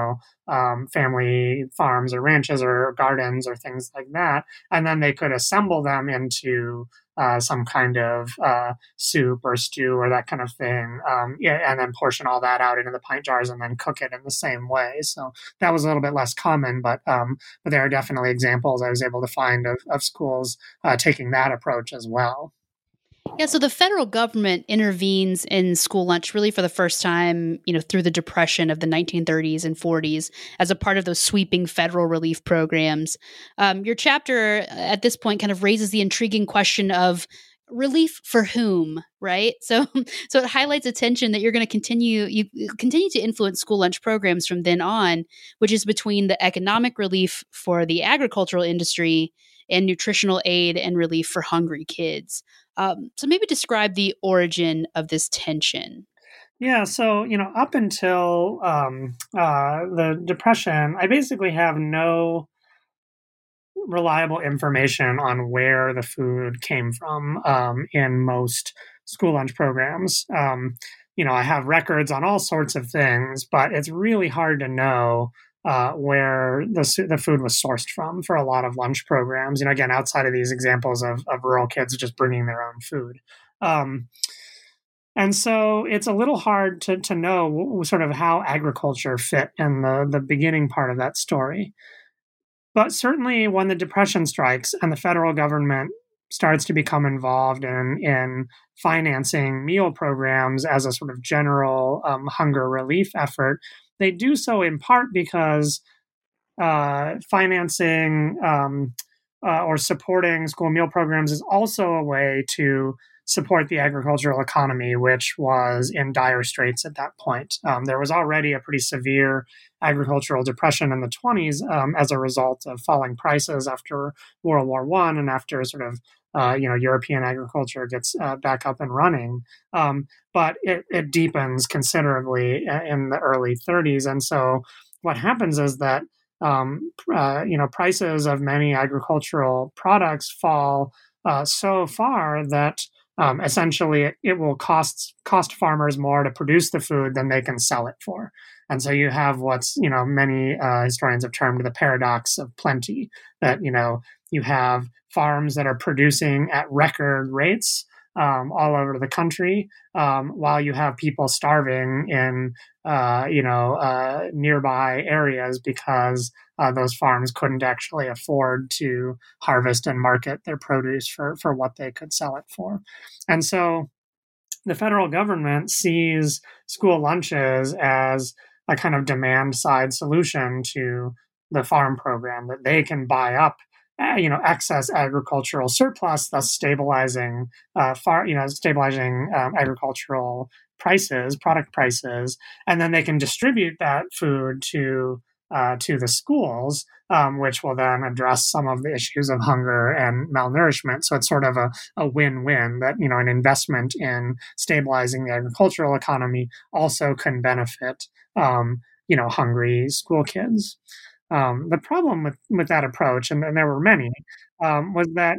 family farms or ranches or gardens or things like that, and then they could assemble them into some kind of soup or stew or that kind of thing, and then portion all that out into the pint jars and then cook it in the same way. So that was a little bit less common, but there are definitely examples I was able to find of schools taking that approach as well. Yeah, so the federal government intervenes in school lunch really for the first time, through the Depression of the 1930s and 40s as a part of those sweeping federal relief programs. Your chapter at this point kind of raises the intriguing question of relief for whom, right? So it highlights a tension that you continue to influence school lunch programs from then on, which is between the economic relief for the agricultural industry and nutritional aid and relief for hungry kids. So maybe describe the origin of this tension. Yeah, so, up until the Depression, I basically have no reliable information on where the food came from in most school lunch programs. I have records on all sorts of things, but it's really hard to know where the food was sourced from for a lot of lunch programs. Again, outside of these examples of rural kids just bringing their own food. And so it's a little hard to know sort of how agriculture fit in the beginning part of that story. But certainly when the Depression strikes and the federal government starts to become involved in financing meal programs as a sort of general hunger relief effort, they do so in part because financing or supporting school meal programs is also a way to support the agricultural economy, which was in dire straits at that point. There was already a pretty severe agricultural depression in the 20s as a result of falling prices after World War I and after sort of European agriculture gets back up and running. But it deepens considerably in the early 30s. And so what happens is that, prices of many agricultural products fall so far that essentially it will cost farmers more to produce the food than they can sell it for. And so you have what's, many historians have termed the paradox of plenty, that, you have farms that are producing at record rates all over the country, while you have people starving in, nearby areas because those farms couldn't actually afford to harvest and market their produce for what they could sell it for. And so the federal government sees school lunches as a kind of demand side solution to the farm program, that they can buy up excess agricultural surplus, thus stabilizing agricultural product prices, and then they can distribute that food to the schools, which will then address some of the issues of hunger and malnourishment. So it's sort of a win-win, that an investment in stabilizing the agricultural economy also can benefit hungry school kids. The problem with that approach, and there were many, was that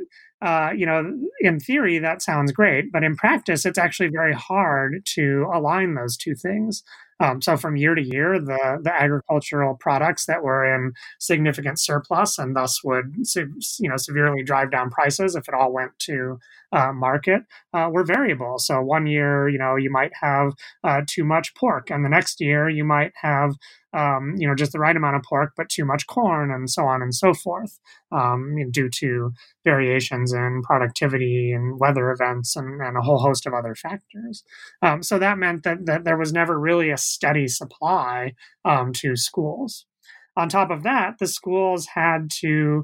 in theory that sounds great, but in practice it's actually very hard to align those two things. So from year to year, the agricultural products that were in significant surplus and thus would severely drive down prices if it all went to market were variable. So one year, you might have too much pork, and the next year you might have just the right amount of pork, but too much corn, and so on and so forth, due to variations in productivity and weather events and a whole host of other factors. So that meant that there was never really a steady supply to schools. On top of that, the schools had to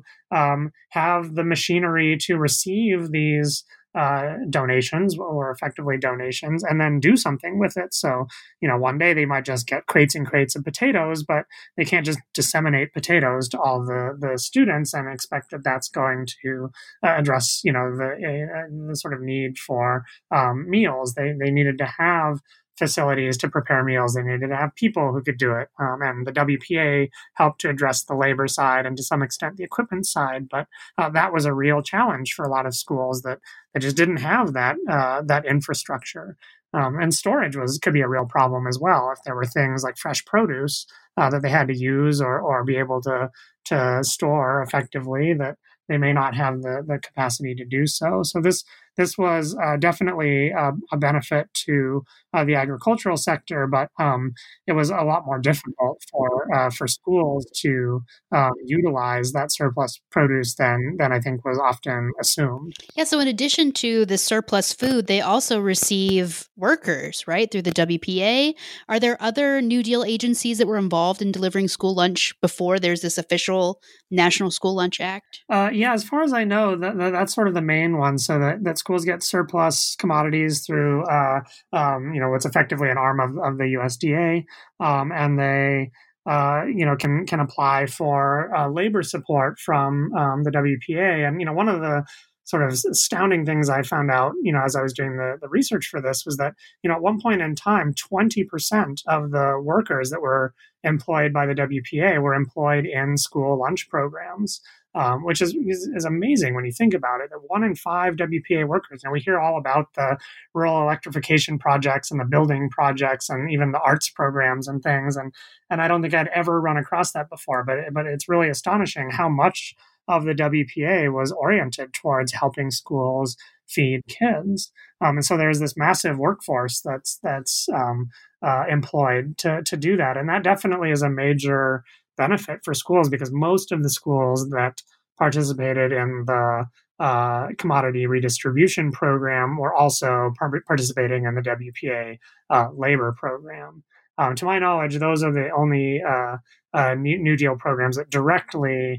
have the machinery to receive these donations, or effectively donations, and then do something with it. So, one day they might just get crates and crates of potatoes, but they can't just disseminate potatoes to all the students and expect that that's going to address, the sort of need for meals. They needed to have facilities to prepare meals. They needed to have people who could do it. And the WPA helped to address the labor side and to some extent the equipment side. But that was a real challenge for a lot of schools that just didn't have that infrastructure. And storage could be a real problem as well. If there were things like fresh produce that they had to use or be able to store effectively, that they may not have the capacity to do so. So this was definitely a benefit to the agricultural sector, but it was a lot more difficult for schools to utilize that surplus produce than I think was often assumed. Yeah, so in addition to the surplus food, they also receive workers, right, through the WPA. Are there other New Deal agencies that were involved in delivering school lunch before there's this official National School Lunch Act? Yeah, as far as I know, that's sort of the main one. So that schools get surplus commodities through, what's effectively an arm of the USDA, and they, can apply for labor support from the WPA. And one of the sort of astounding things I found out, as I was doing the research for this, was that, at one point in time, 20% of the workers that were employed by the WPA were employed in school lunch programs. Which is amazing when you think about it. 1 in 5 WPA workers. We hear all about the rural electrification projects and the building projects and even the arts programs and things. And I don't think I'd ever run across that before. But it's really astonishing how much of the WPA was oriented towards helping schools feed kids. And so there's this massive workforce that's employed to do that. And that definitely is a major benefit for schools, because most of the schools that participated in the commodity redistribution program were also participating in the WPA labor program. To my knowledge, those are the only New Deal programs that directly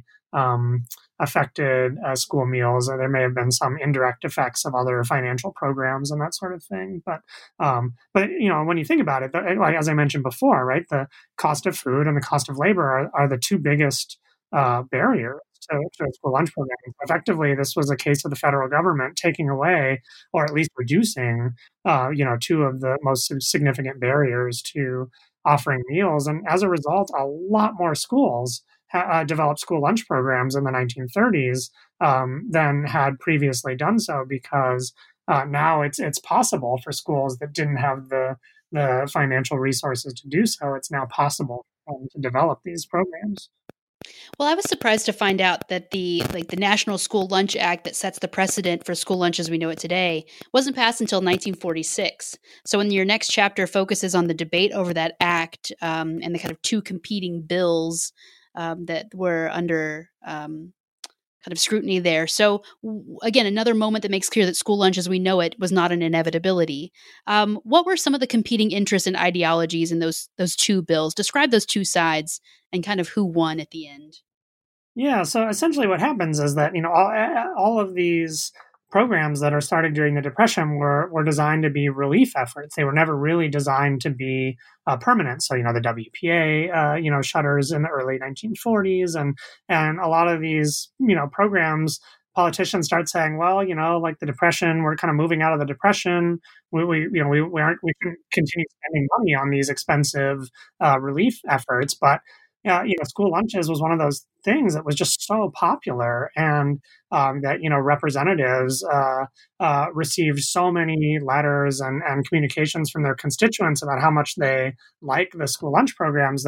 affected school meals. There may have been some indirect effects of other financial programs and that sort of thing. But when you think about it, like as I mentioned before, right, the cost of food and the cost of labor are the two biggest barriers to school lunch programs. Effectively, this was a case of the federal government taking away, or at least reducing, two of the most significant barriers to offering meals. And as a result, a lot more schools developed school lunch programs in the 1930s than had previously done so, because now it's possible for schools that didn't have the financial resources to do so. It's now possible to develop these programs. Well, I was surprised to find out that the National School Lunch Act that sets the precedent for school lunch as we know it today wasn't passed until 1946. So when your next chapter focuses on the debate over that act and the kind of two competing bills that were under kind of scrutiny there. So again, another moment that makes clear that school lunch as we know it was not an inevitability. What were some of the competing interests and ideologies in those two bills? Describe those two sides and kind of who won at the end. Yeah, so essentially what happens is that, all of these programs that are started during the Depression were designed to be relief efforts. They were never really designed to be permanent. So, the WPA, shutters in the early 1940s, and a lot of these, programs, politicians start saying, well, like the Depression, we're kind of moving out of the Depression. We can continue spending money on these expensive relief efforts, but school lunches was one of those things that was just so popular, and that representatives received so many letters and communications from their constituents about how much they like the school lunch programs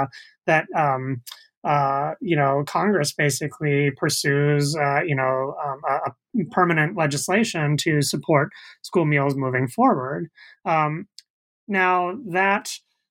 that Congress basically pursues a permanent legislation to support school meals moving forward. Now that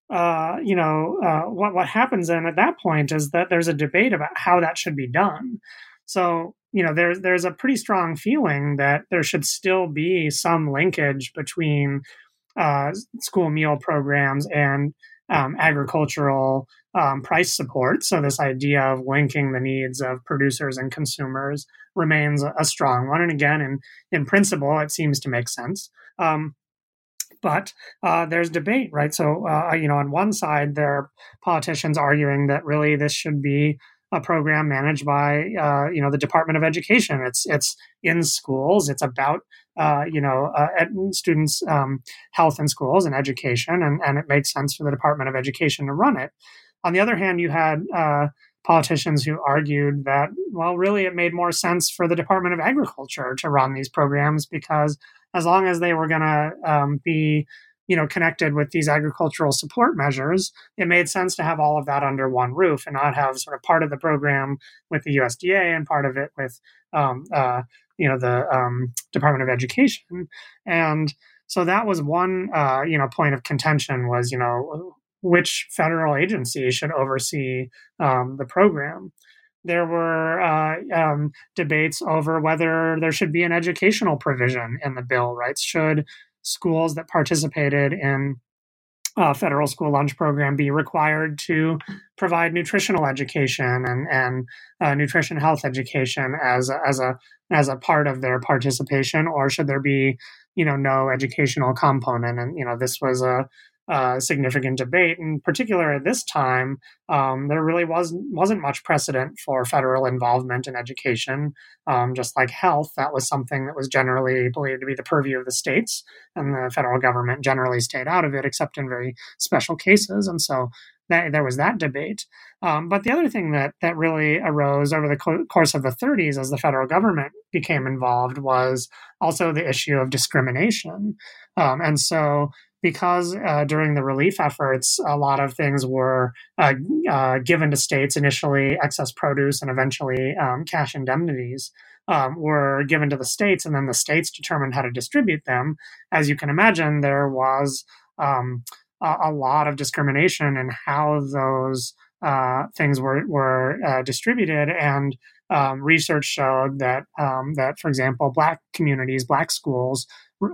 what happens then at that point is that there's a debate about how that should be done. So there's a pretty strong feeling that there should still be some linkage between school meal programs and agricultural price support. So this idea of linking the needs of producers and consumers remains a strong one. And again, in principle, it seems to make sense. But there's debate, right? So, on one side, there are politicians arguing that really this should be a program managed by, the Department of Education. It's in schools. It's about, students' health in schools and education, and it makes sense for the Department of Education to run it. On the other hand, you had politicians who argued that, well, really it made more sense for the Department of Agriculture to run these programs, because as long as they were going to be, connected with these agricultural support measures, it made sense to have all of that under one roof and not have sort of part of the program with the USDA and part of it with, the Department of Education. And so that was one, point of contention was, which federal agency should oversee the program. There were debates over whether there should be an educational provision in the bill, right? Should schools that participated in federal school lunch program be required to provide nutritional education and nutrition health education as a part of their participation, or should there be no educational component? And this was a significant debate. In particular, at this time, there really wasn't much precedent for federal involvement in education. Just like health, that was something that was generally believed to be the purview of the states, and the federal government generally stayed out of it, except in very special cases. And so there was that debate. But the other thing that really arose over the course of the 30s as the federal government became involved was also the issue of discrimination. And so because during the relief efforts, a lot of things were given to states, initially excess produce and eventually cash indemnities were given to the states, and then the states determined how to distribute them. As you can imagine, there was a lot of discrimination in how those things were distributed, and research showed that, for example, Black communities, Black schools,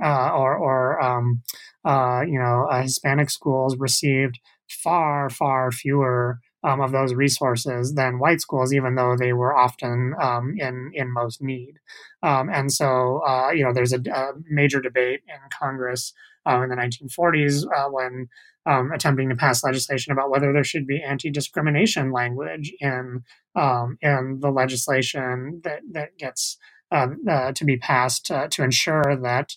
Hispanic schools received far, far fewer of those resources than white schools, even though they were often in most need. And so, there's a major debate in Congress in the 1940s when attempting to pass legislation about whether there should be anti-discrimination language in the legislation that gets to be passed to ensure that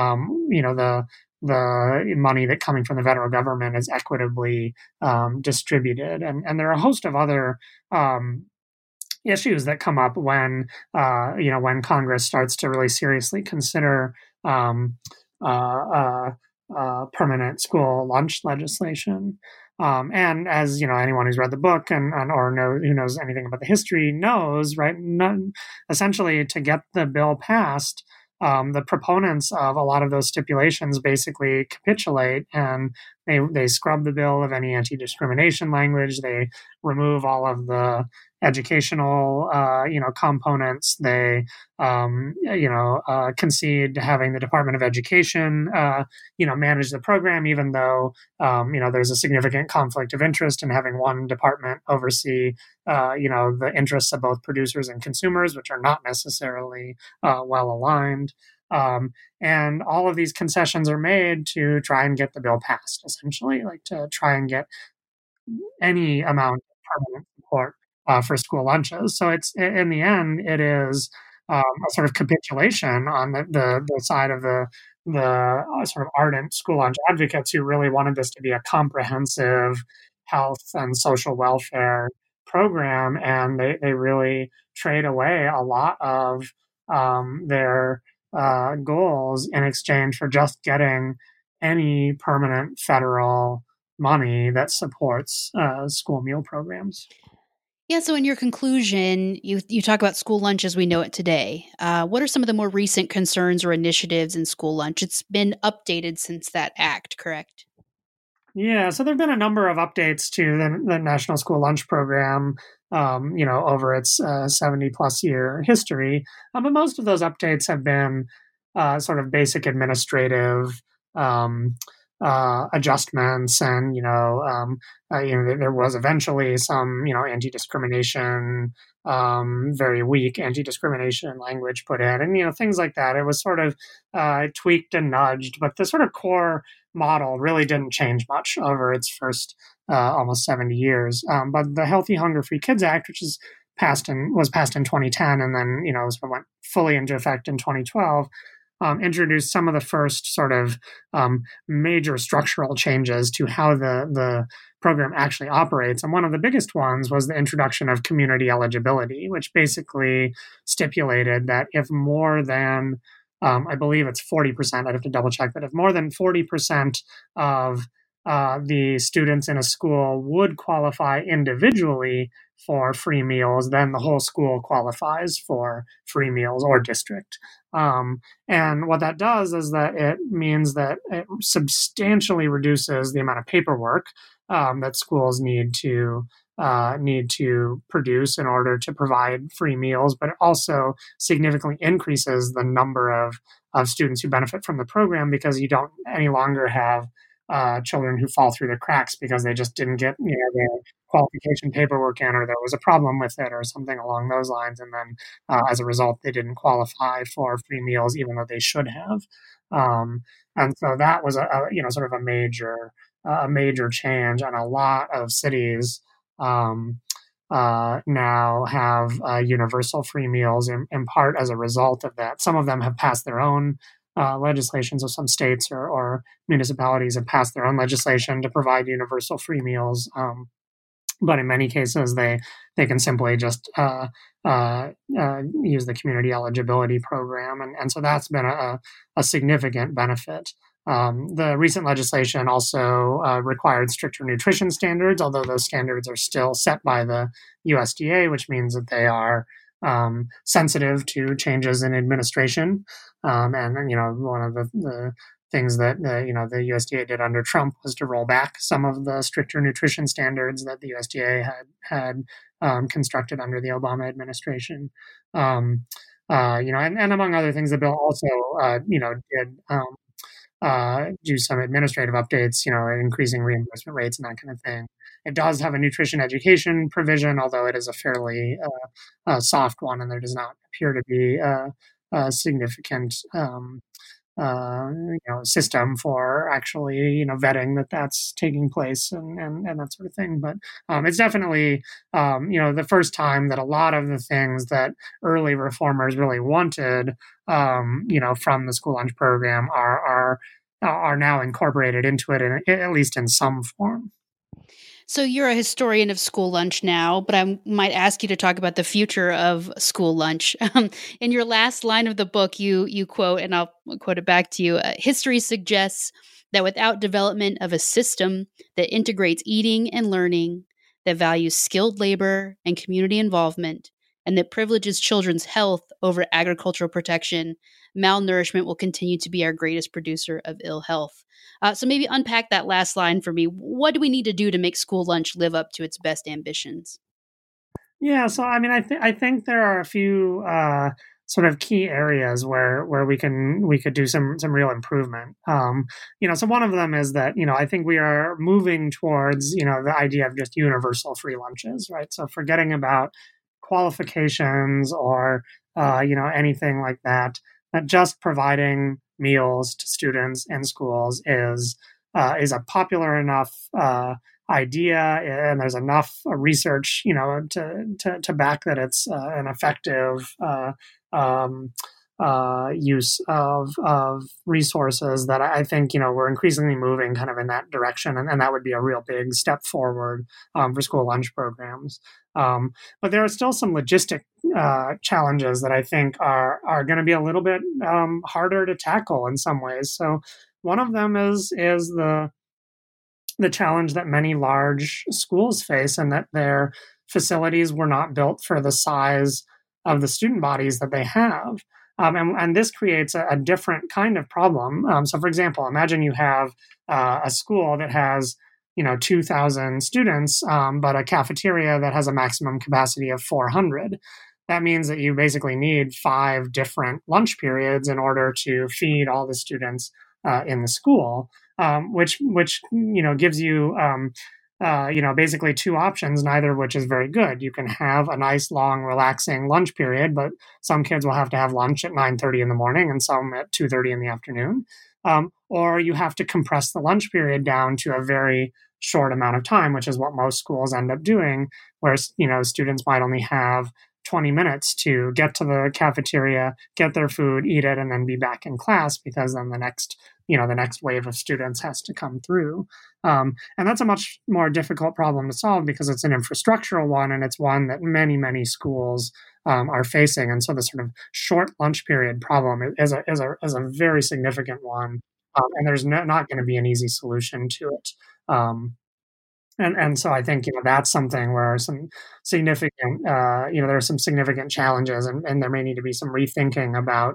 the money that coming from the federal government is equitably distributed. And there are a host of other issues that come up when Congress starts to really seriously consider permanent school lunch legislation. And as anyone who's read the book or who knows anything about the history knows, right? Essentially, to get the bill passed, the proponents of a lot of those stipulations basically capitulate, and they scrub the bill of any anti-discrimination language. They remove all of the educational, components. They, concede to having the Department of Education, manage the program, even though, there's a significant conflict of interest in having one department oversee, the interests of both producers and consumers, which are not necessarily well aligned. And all of these concessions are made to try and get the bill passed, essentially, like to try and get any amount of permanent support for school lunches. So it's, in the end, it is a sort of capitulation on the side of the sort of ardent school lunch advocates who really wanted this to be a comprehensive health and social welfare program, and they really trade away a lot of their goals in exchange for just getting any permanent federal money that supports school meal programs. Yeah, so in your conclusion, you talk about school lunch as we know it today. What are some of the more recent concerns or initiatives in school lunch? It's been updated since that act, correct? Yeah, so there have been a number of updates to the National School Lunch Program, over its 70 plus year history. But most of those updates have been sort of basic administrative um, adjustments, and there was eventually some anti-discrimination, very weak anti-discrimination language put in, and things like that. It was sort of tweaked and nudged, but the sort of core model really didn't change much over its first almost 70 years. But the Healthy Hunger Free Kids Act, which was passed in 2010, and then sort of went fully into effect in 2012, introduced some of the first sort of major structural changes to how the program actually operates. And one of the biggest ones was the introduction of community eligibility, which basically stipulated that if more than I believe it's 40%. I'd have to double check, but if more than 40% of the students in a school would qualify individually for free meals, then the whole school qualifies for free meals or district. And what that does is that it means that it substantially reduces the amount of paperwork that schools need to produce in order to provide free meals, but it also significantly increases the number of students who benefit from the program, because you don't any longer have children who fall through the cracks because they just didn't get their qualification paperwork in, or there was a problem with it or something along those lines, and then as a result they didn't qualify for free meals even though they should have. And so that was sort of a major change, and a lot of cities now have universal free meals in part as a result of that. Some of them have passed their own legislation, so some states or municipalities have passed their own legislation to provide universal free meals. But in many cases, they can simply just use the community eligibility program, and so that's been a significant benefit. The recent legislation also required stricter nutrition standards, although those standards are still set by the USDA, which means that they are sensitive to changes in administration. And one of the things that the USDA did under Trump was to roll back some of the stricter nutrition standards that the USDA had constructed under the Obama administration. And among other things, the bill also did do some administrative updates, increasing reimbursement rates and that kind of thing. It does have a nutrition education provision, although it is a fairly soft one, and there does not appear to be a significant system for actually vetting that's taking place and that sort of thing. But it's definitely the first time that a lot of the things that early reformers really wanted from the school lunch program are now incorporated into it, at least in some form. So you're a historian of school lunch now, but I might ask you to talk about the future of school lunch. In your last line of the book, you quote, and I'll quote it back to you, history suggests that without development of a system that integrates eating and learning, that values skilled labor and community involvement, and that privileges children's health over agricultural protection, malnourishment will continue to be our greatest producer of ill health. So maybe unpack that last line for me. What do we need to do to make school lunch live up to its best ambitions? Yeah, so I mean, I think there are a few sort of key areas where we could do some real improvement. So one of them is that I think we are moving towards the idea of just universal free lunches, right? So forgetting about qualifications or anything like that just providing meals to students in schools is a popular enough idea, and there's enough research to back that it's an effective use of resources that I think, we're increasingly moving kind of in that direction. And that would be a real big step forward for school lunch programs. But there are still some logistic challenges that I think are going to be a little bit harder to tackle in some ways. So one of them is the challenge that many large schools face, and that their facilities were not built for the size of the student bodies that they have. And this creates a different kind of problem. So, for example, imagine you have a school that has 2,000 students, but a cafeteria that has a maximum capacity of 400. That means that you basically need 5 different lunch periods in order to feed all the students in the school, which gives you basically 2 options, neither of which is very good. You can have a nice, long, relaxing lunch period, but some kids will have to have lunch at 9:30 in the morning and some at 2:30 in the afternoon. Or you have to compress the lunch period down to a very short amount of time, which is what most schools end up doing, where students might only have 20 minutes to get to the cafeteria, get their food, eat it, and then be back in class, because then the next wave of students has to come through. And that's a much more difficult problem to solve because it's an infrastructural one, and it's one that many, many schools are facing. And so the sort of short lunch period problem is a very significant one. And there's not going to be an easy solution to it. And so I think, that's something where some significant, there are some significant challenges, and there may need to be some rethinking about,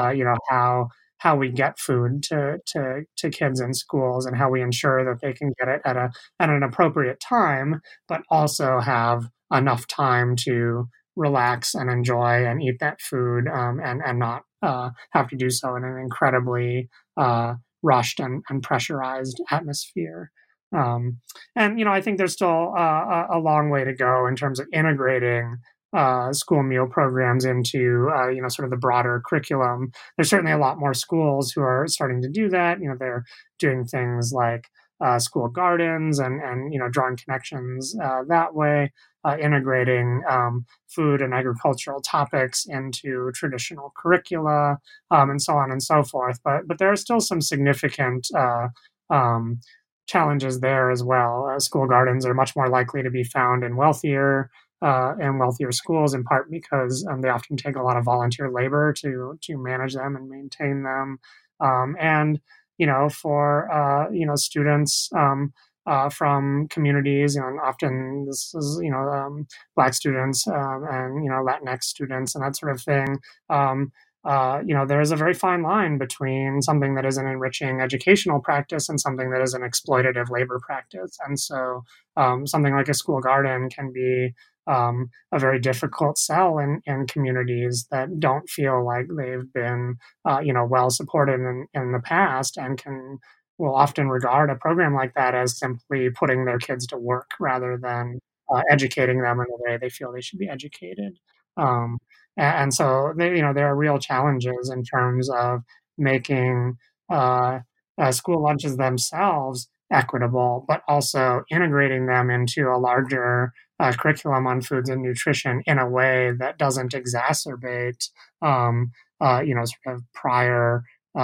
how we get food to kids in schools, and how we ensure that they can get it at an appropriate time, but also have enough time to relax and enjoy and eat that food, and not have to do so in an incredibly rushed and pressurized atmosphere. And I think there's still a long way to go in terms of integrating school meal programs into sort of the broader curriculum. There's certainly a lot more schools who are starting to do that. They're doing things like school gardens and drawing connections that way, integrating food and agricultural topics into traditional curricula, and so on and so forth. But there are still some significant challenges there as well. School gardens are much more likely to be found in wealthier schools, in part because they often take a lot of volunteer labor to manage them and maintain them. And for students from communities, and often this is Black students and Latinx students and that sort of thing. There is a very fine line between something that is an enriching educational practice and something that is an exploitative labor practice. And so something like a school garden can be a very difficult sell in communities that don't feel like they've been, well supported in the past, and will often regard a program like that as simply putting their kids to work rather than educating them in the way they feel they should be educated. And so, there are real challenges in terms of making school lunches themselves equitable, but also integrating them into a larger curriculum on foods and nutrition in a way that doesn't exacerbate, sort of prior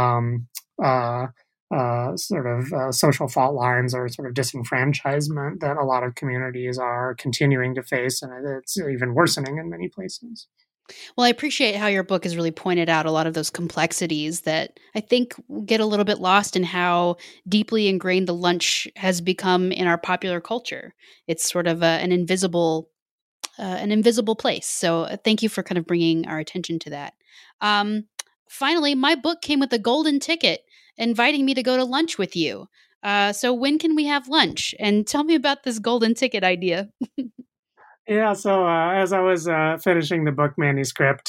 social fault lines or sort of disenfranchisement that a lot of communities are continuing to face, and it's even worsening in many places. Well, I appreciate how your book has really pointed out a lot of those complexities that I think get a little bit lost in how deeply ingrained the lunch has become in our popular culture. It's sort of an invisible place. So thank you for kind of bringing our attention to that. Finally, my book came with a golden ticket inviting me to go to lunch with you. So when can we have lunch? And tell me about this golden ticket idea. Yeah, so as I was finishing the book manuscript,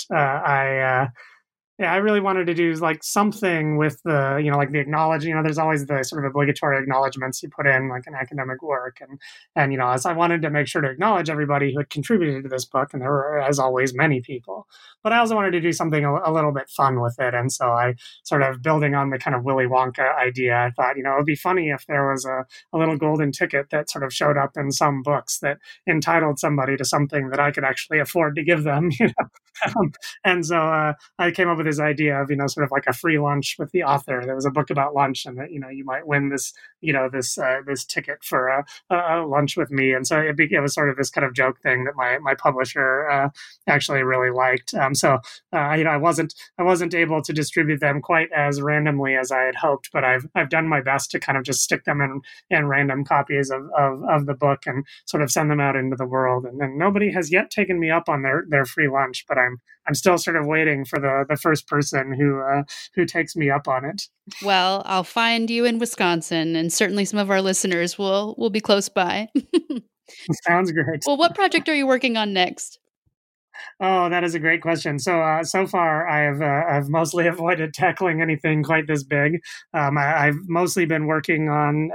I really wanted to do like something with the, like the acknowledgement. There's always the sort of obligatory acknowledgements you put in like an academic work. And as I wanted to make sure to acknowledge everybody who had contributed to this book, and there were, as always, many people. But I also wanted to do something a little bit fun with it. And so I sort of, building on the kind of Willy Wonka idea, I thought, it would be funny if there was a little golden ticket that sort of showed up in some books that entitled somebody to something that I could actually afford to give them. And so I came up with this idea of, sort of like a free lunch with the author. There was a book about lunch, and that, you might win this, this ticket for a lunch with me. And so it was sort of this kind of joke thing that my publisher actually really liked. I wasn't able to distribute them quite as randomly as I had hoped, but I've done my best to kind of just stick them in random copies of the book and sort of send them out into the world. And nobody has yet taken me up on their free lunch, but I'm still sort of waiting for the first person who takes me up on it. Well, I'll find you in Wisconsin, and certainly some of our listeners will be close by. Sounds great. Well, what project are you working on next? Oh, that is a great question. So far, I've mostly avoided tackling anything quite this big. I've mostly been working on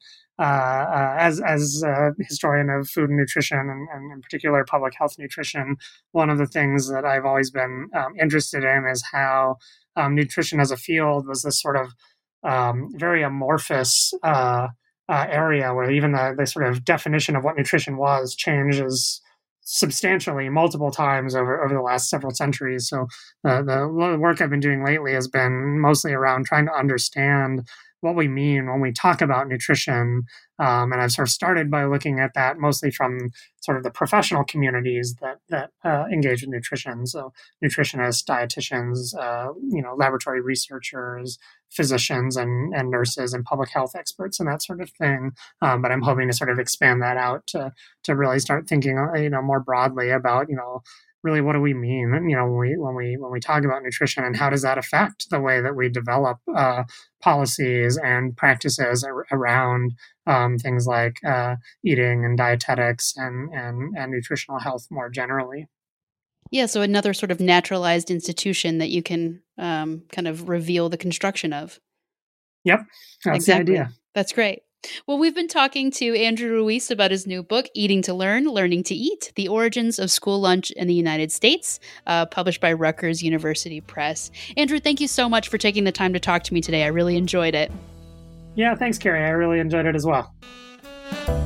as a historian of food and nutrition, and in particular public health nutrition. One of the things that I've always been interested in is how nutrition as a field was this sort of very amorphous area where even the sort of definition of what nutrition was changes substantially multiple times over the last several centuries. So the work I've been doing lately has been mostly around trying to understand what we mean when we talk about nutrition. And I've sort of started by looking at that mostly from sort of the professional communities that engage in nutrition. So nutritionists, dietitians, laboratory researchers, physicians and nurses and public health experts and that sort of thing. But I'm hoping to sort of expand that out to really start thinking, more broadly about, really what do we mean, when we talk about nutrition, and how does that affect the way that we develop policies and practices around things like eating and dietetics and nutritional health more generally. Yeah, so another sort of naturalized institution that you can kind of reveal the construction of. Yep, that's exactly the idea. That's great. Well, we've been talking to Andrew Ruiz about his new book, Eating to Learn, Learning to Eat, The Origins of School Lunch in the United States, published by Rutgers University Press. Andrew, thank you so much for taking the time to talk to me today. I really enjoyed it. Yeah, thanks, Carrie. I really enjoyed it as well.